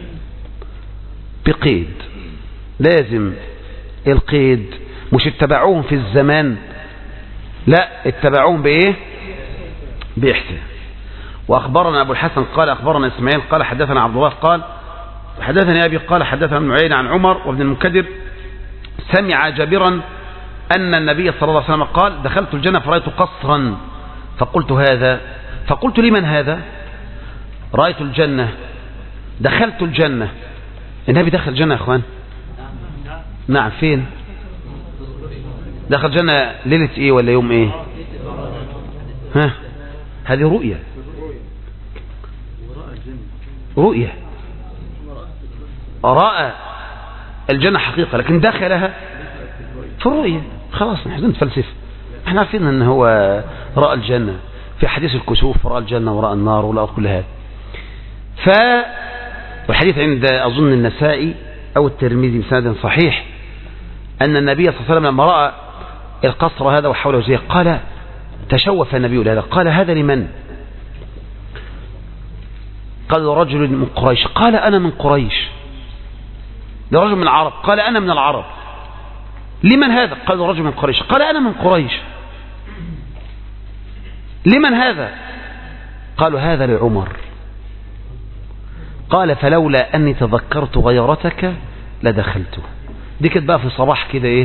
بقيد، لازم القيد، مش اتبعوهم في الزمان، لا اتبعوهم بإيه؟ بإحسان. وأخبرنا أبو الحسن قال أخبرنا إسماعيل قال حدثنا عبد الله قال حدثني أبي قال حدثنا ابن عيينة عن عمر وابن المنكدر سمع جابرا أن النبي صلى الله عليه وسلم قال دخلت الجنة فرأيت قصرا فقلت لمن هذا؟ رأيت الجنة، دخلت الجنة. النبي دخل الجنة يا أخوان؟ نعم. فين دخل الجنة؟ ليلة إيه ولا يوم إيه؟ ها، هذه رؤية رأى الجنة حقيقة، لكن دخلها في الرؤية. خلاص نحن نتفلسف، احنا عارفين ان هو رأى الجنة في حديث الكسوف، رأى الجنة ورأى النار ورأى كل هذا. والحديث عند أظن النسائي أو الترمذي بسند صحيح أن النبي صلى الله عليه وسلم لما رأى القصر هذا وحوله وجهه قال تشوف النبي لهذا، قال هذا لمن؟ قال رجل من قريش، قال أنا من قريش. لرجل من العرب، قال أنا من العرب. لمن هذا؟ قال رجل من قريش، قال أنا من قريش. لمن هذا؟ قالوا هذا لعمر. قال فلولا أني تذكرت غيرتك لدخلته. دي كانت بقى في صباح كده إيه،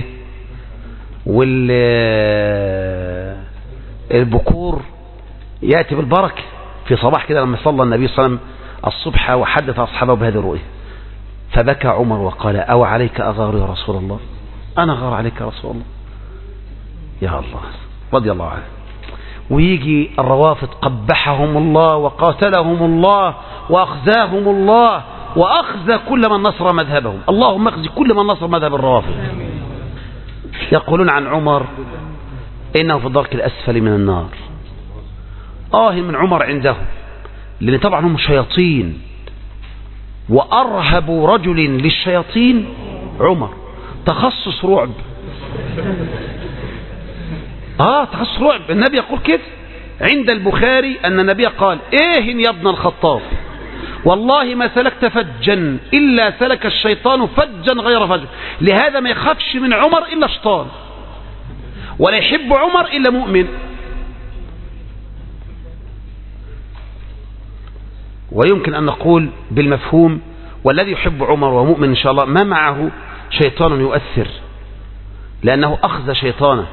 والبكور يأتي بالبركة في صباح كده لما صلى النبي صلى الله عليه وسلم الصبح وحدث أصحابه بهذه الرؤية. فبكى عمر وقال أو عليك أغار يا رسول الله؟ أنا غار عليك يا رسول الله؟ يا الله، رضي الله عنه. ويجي الروافض قبحهم الله وقاتلهم الله وأخزاهم الله وأخزى كل من نصر مذهبهم. اللهم اخزي كل من نصر مذهب الروافض. يقولون عن عمر إنه في الدرك الأسفل من النار. من عمر عنده، لأن طبعا هم شياطين، وأرهب رجل للشياطين عمر. تخصص رعب. تخصص رعب. النبي يقول كده عند البخاري أن النبي قال يا ابن الخطاب والله ما سلكت فجا إلا سلك الشيطان فجا غير فج. لهذا ما يخافش من عمر إلا شيطان، ولا يحب عمر إلا مؤمن. ويمكن أن نقول بالمفهوم والذي يحب عمر ومؤمن إن شاء الله ما معه شيطان يؤثر، لأنه أخذ شيطانه.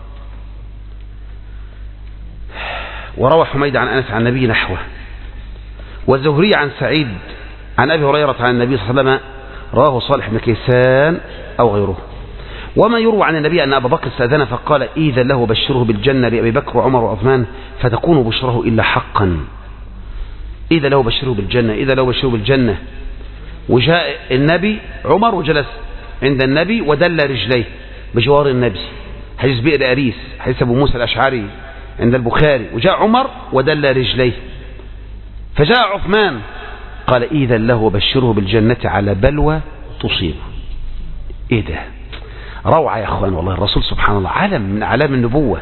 وروى حميد عن أنس عن النبي نحوه، والزهري عن سعيد عن أبي هريرة عن النبي صلى الله عليه وسلم، رواه صالح بن كيسان أو غيره. وما يروى عن النبي أن أبا بكر استأذن فقال إذا له بشره بالجنة لأبي بكر وعمر وعثمان فتكون بشره إلا حقا. إذا له بشره بالجنة، إذا له بشره بالجنة. وجاء النبي عمر وجلس عند النبي ودل رجليه بجوار النبي، حديث بئر أريس، حديث أبو موسى الأشعري عند البخاري. وجاء عمر ودل رجليه. فجاء عثمان قال إذا له بشره بالجنة على بلوى تصيبه. إيه ده؟ روعة يا أخوان والله. الرسول سبحان الله علم من أعلام النبوة،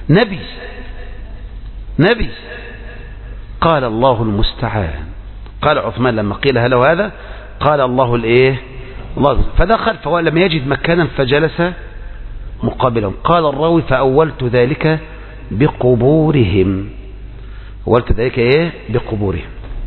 نبي. قال الله المستعان. قال عثمان لما قيل له هذا قال الله الله. فدخل فلم يجد مكانا فجلس مقابلهم. قال الراوي فأولت ذلك بقبورهم. بقبورهم.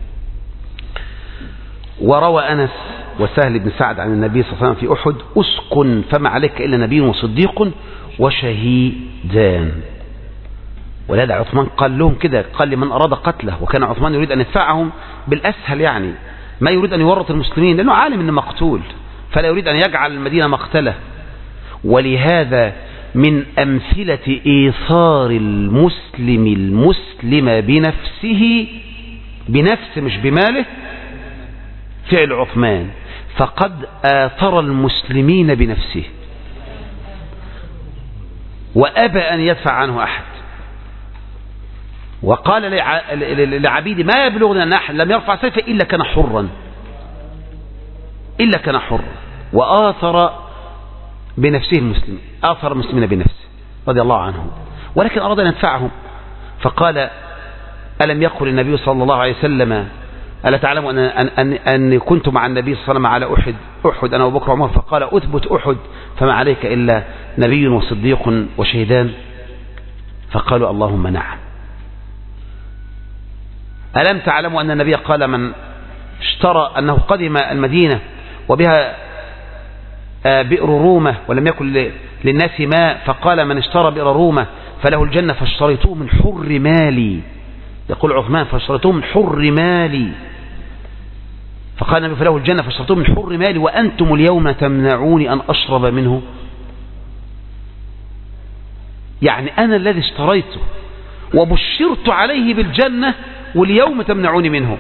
وروى أنس وسهل بن سعد عن النبي صلى الله عليه وسلم في أحد أسكن فما عليك إلا نبي وصديق وشهيدان. ولهذا عثمان قال لهم كده، قال لمن أراد قتله، وكان عثمان يريد أن يدفعهم بالأسهل، يعني ما يريد أن يورط المسلمين لأنه عالم أنه مقتول، فلا يريد أن يجعل المدينة مقتله. ولهذا من أمثلة إيثار المسلم بنفسه مش بماله فعل عثمان، فقد آثر المسلمين بنفسه وأبى أن يدفع عنه أحد. وقال لعبيد ما يبلغنا أن أحد لم يرفع سيفه إلا كان حرا. وآثر بنفسه المسلمين، آثر المسلمين بنفسه رضي الله عنهم، ولكن أراد أن يدفعهم. فقال ألم يقل النبي صلى الله عليه وسلم ألا تعلم أن كنت مع النبي صلى الله عليه وسلم على أحد أنا وبكر وعمر؟ فقال أثبت أحد فما عليك إلا نبي وصديق وشهيدان. فقالوا اللهم نعم. ألم تعلموا أن النبي قال من اشترى أنه قدم المدينة وبها بئر رومة ولم يكن للناس ماء، فقال من اشترى بئر رومة فله الجنة فاشتريتوه من حر مالي. يقول عثمان فاشتريتوه من حر مالي، فقال النبي فله الجنة فاشتريتوه من حر مالي وأنتم اليوم تمنعوني أن أشرب منه. يعني أنا الذي اشتريته وبشرت عليه بالجنة واليوم تمنعوني منه.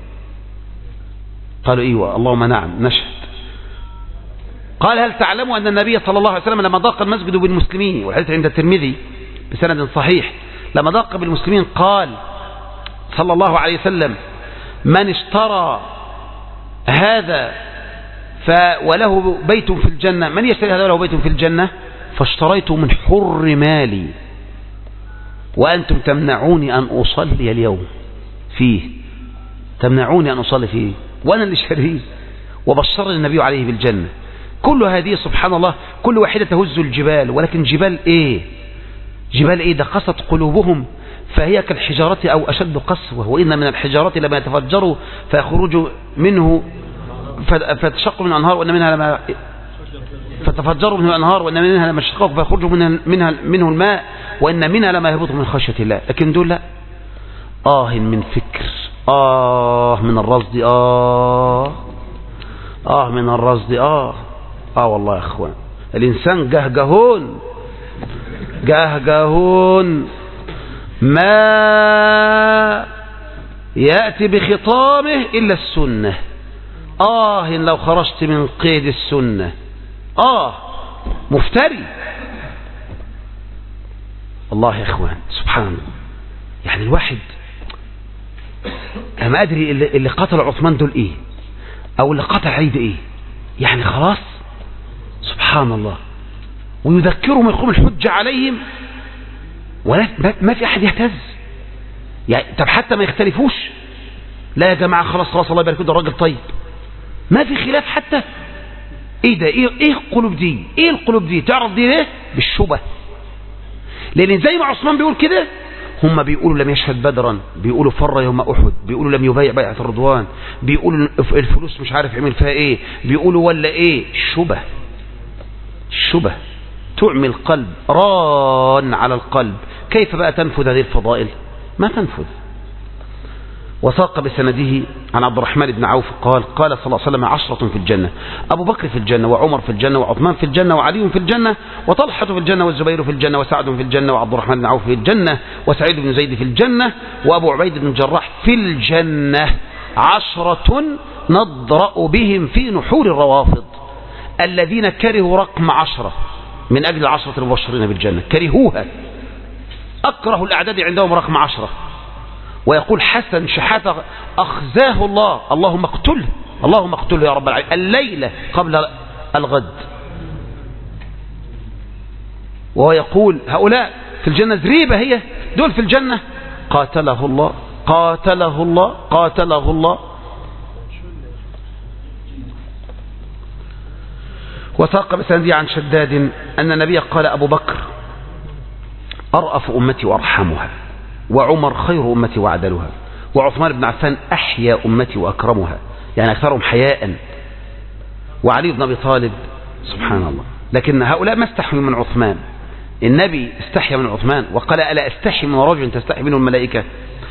قالوا ايوه اللهم نعم نشهد. قال هل تعلموا أن النبي صلى الله عليه وسلم لما ضاق المسجد بالمسلمين، والحديث عند الترمذي بسند صحيح، لما ضاق بالمسلمين قال صلى الله عليه وسلم من اشترى هذا وله بيت في الجنة، من يشتري هذا وله بيت في الجنة فاشتريته من حر مالي وأنتم تمنعوني أن أصلي اليوم فيه، تمنعوني أن أصلي فيه وأنا اللي شاريه، وبشر النبي عليه بالجنة. كل هذه سبحان الله كل واحدة تهز الجبال، ولكن جبال ايه؟ جبال ايه؟ ده قست قلوبهم فهي كالحجارة أو أشد قسوة، وإن من الحجارة لما يتفجر فيخرج منه فتشق من الأنهار، وإن منها لما فتفجر منه الأنهار، وإن منها لما يشقق فيخرج منه الماء، وإن منها لما يهبط من خشية الله. لكن دول لا، من فكر، من الرصد، من الرصد، والله يا اخوان الإنسان جهجهون ما يأتي بخطامه إلا السنة. لو خرجت من قيد السنة مفتري. الله يا اخوان سبحان الله. يعني الواحد أنا ما أدري اللي قتل عثمان دول ايه، او اللي قتل عيد ايه، يعني خلاص سبحان الله. ويذكرهم يقوم الحجة عليهم ولا ما في احد يهتز. يعني طب حتى ما يختلفوش، لا يا جماعة خلاص الله يبارك فيك ده راجل طيب، ما في خلاف حتى. ايه ده؟ ايه القلوب دي تعرف دي ليه؟ بالشبه. لان زي ما عثمان بيقول كده، هم بيقولوا لم يشهد بدرا، بيقولوا فر يوم أحد، بيقولوا لم يبايع بيعة الرضوان، بيقولوا الفلوس مش عارف يعمل فيها ايه، بيقولوا ولا ايه. الشبه تعمي القلب، ران على القلب. كيف بقى تنفذ هذه الفضائل؟ ما تنفذ. وساق بسنده عن عبد الرحمن بن عوف قال صلى الله عليه وسلم 10 في الجنة: أبو بكر في الجنة، وعمر في الجنة، وعثمان في الجنة، وعلي في الجنة، وطلحة في الجنة، والزبير في الجنة، وسعد في الجنة، وعبد الرحمن بن عوف في الجنة، وسعيد بن زيد في الجنة، وأبو عبيد بن الجراح في الجنة. 10 نضرأ بهم في نحور الروافض الذين كرهوا رقم 10 من أجل 10 المبشرين بالجنة، كرهوها. أكره الأعداد عندهم رقم 10. ويقول حسن شحاتة: أخزاه الله، اللهم اقتله يا رب العالمين الليلة قبل الغد. وهو يقول هؤلاء في الجنة زريبة، هي دول في الجنة. قاتله الله. وساق بسندي عن شداد أن النبي قال: أبو بكر أرأف أمتي وأرحمها، وعمر خير أمتي وعدلها، وعثمان بن عفان أحيا أمتي وأكرمها، يعني أكثرهم حياء، وعلي بن أبي طالب. سبحان الله. لكن هؤلاء ما استحوا من عثمان، النبي استحيا من عثمان وقال: ألا استحي من رجل تستحي منه الملائكة.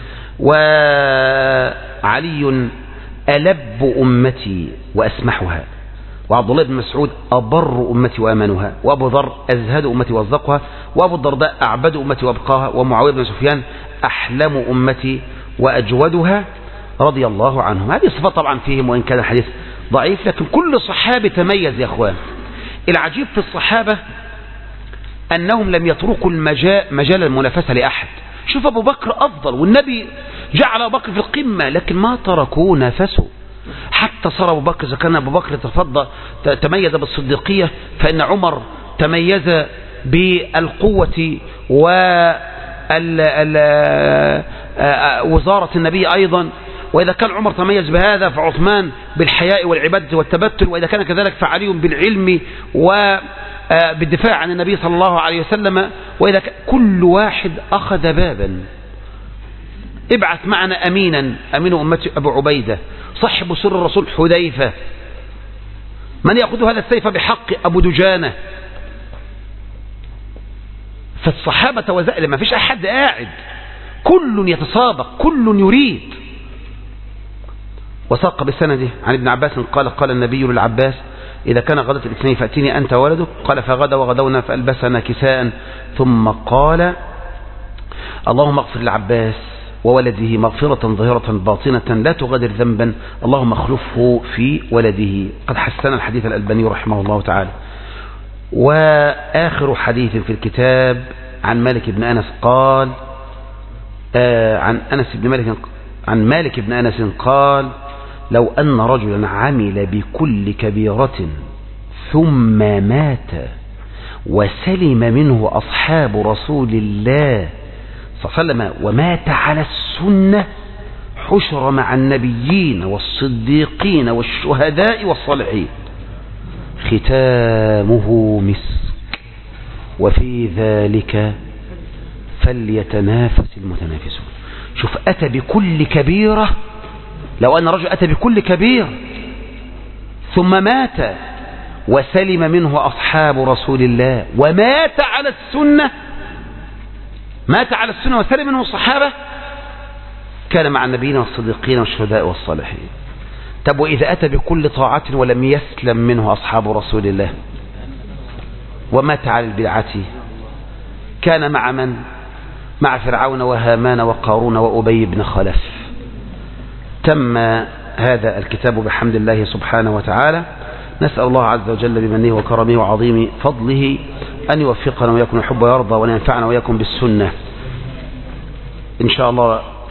وعلي ألب أمتي وأسمحها، وعبد الله بن مسعود أبر أمتي وأمنها، وأبو ذر أزهد أمتي وأصدقها، وأبو الدرداء أعبد أمتي وأبقاها، ومعاوية بن سفيان أحلم أمتي وأجودها رضي الله عنهم. هذه الصفات طبعا فيهم، وإن كان الحديث ضعيف، لكن كل صحابي تميز يا أخوان. العجيب في الصحابة أنهم لم يتركوا مجال المنافسة لأحد. شوف أبو بكر أفضل، والنبي جعل أبو بكر في القمة، لكن ما تركوا نفسه حتى صار أبو بكر. إذا كان أبو بكر تميز بالصديقية، فإن عمر تميز بالقوة ووزارة النبي أيضا. وإذا كان عمر تميز بهذا، فعثمان بالحياء والعبادة والتبتل، وإذا كان كذلك فعلي بالعلم وبالدفاع عن النبي صلى الله عليه وسلم. وإذا كل واحد أخذ بابا. ابعث معنا أمينا، أمين أمتي أبو عبيدة، صاحب سر الرسول حذيفة، من يأخذ هذا السيف بحق أبو دجانة. فالصحابة وزائل ما فيش أحد قاعد، كل يتسابق، كل يريد. وساق بسنده عن ابن عباس قال قال النبي للعباس إذا كان غدت الاثنين فأتيني أنت ولدك. قال فغدا وغدونا فألبسنا كساء، ثم قال اللهم اغفر للعباس وولده مغفرة ظاهرة باطنة لا تغادر ذنبا، اللهم اخلفه في ولده. قد حسن الحديث الألباني رحمه الله تعالى. وآخر حديث في الكتاب عن مالك بن أنس قال عن مالك بن أنس قال لو أن رجلا عمل بكل كبيرة ثم مات وسلم منه أصحاب رسول الله صلى الله عليه وسلم ومات على السنة حشر مع النبيين والصديقين والشهداء والصالحين ختامه مسك وفي ذلك فليتنافس المتنافسون. شوف أتى بكل كبيرة، لو أن رجل أتى بكل كبير ثم مات وسلم منه أصحاب رسول الله ومات على السنة، مات على السنة وسلم منه الصحابة، كان مع النبيين والصديقين والشهداء والصالحين. طب وإذا أتى بكل طاعة ولم يسلم منه أصحاب رسول الله ومات على البدعة، كان مع من؟ مع فرعون وهامان وقارون وأبي بن خلف. تم هذا الكتاب بحمد الله سبحانه وتعالى. نسأل الله عز وجل بمنه وكرمه وعظيم فضله أن يوفقنا ويكون يحب ويرضى وأن ينفعنا ويكون بالسنة إن شاء الله.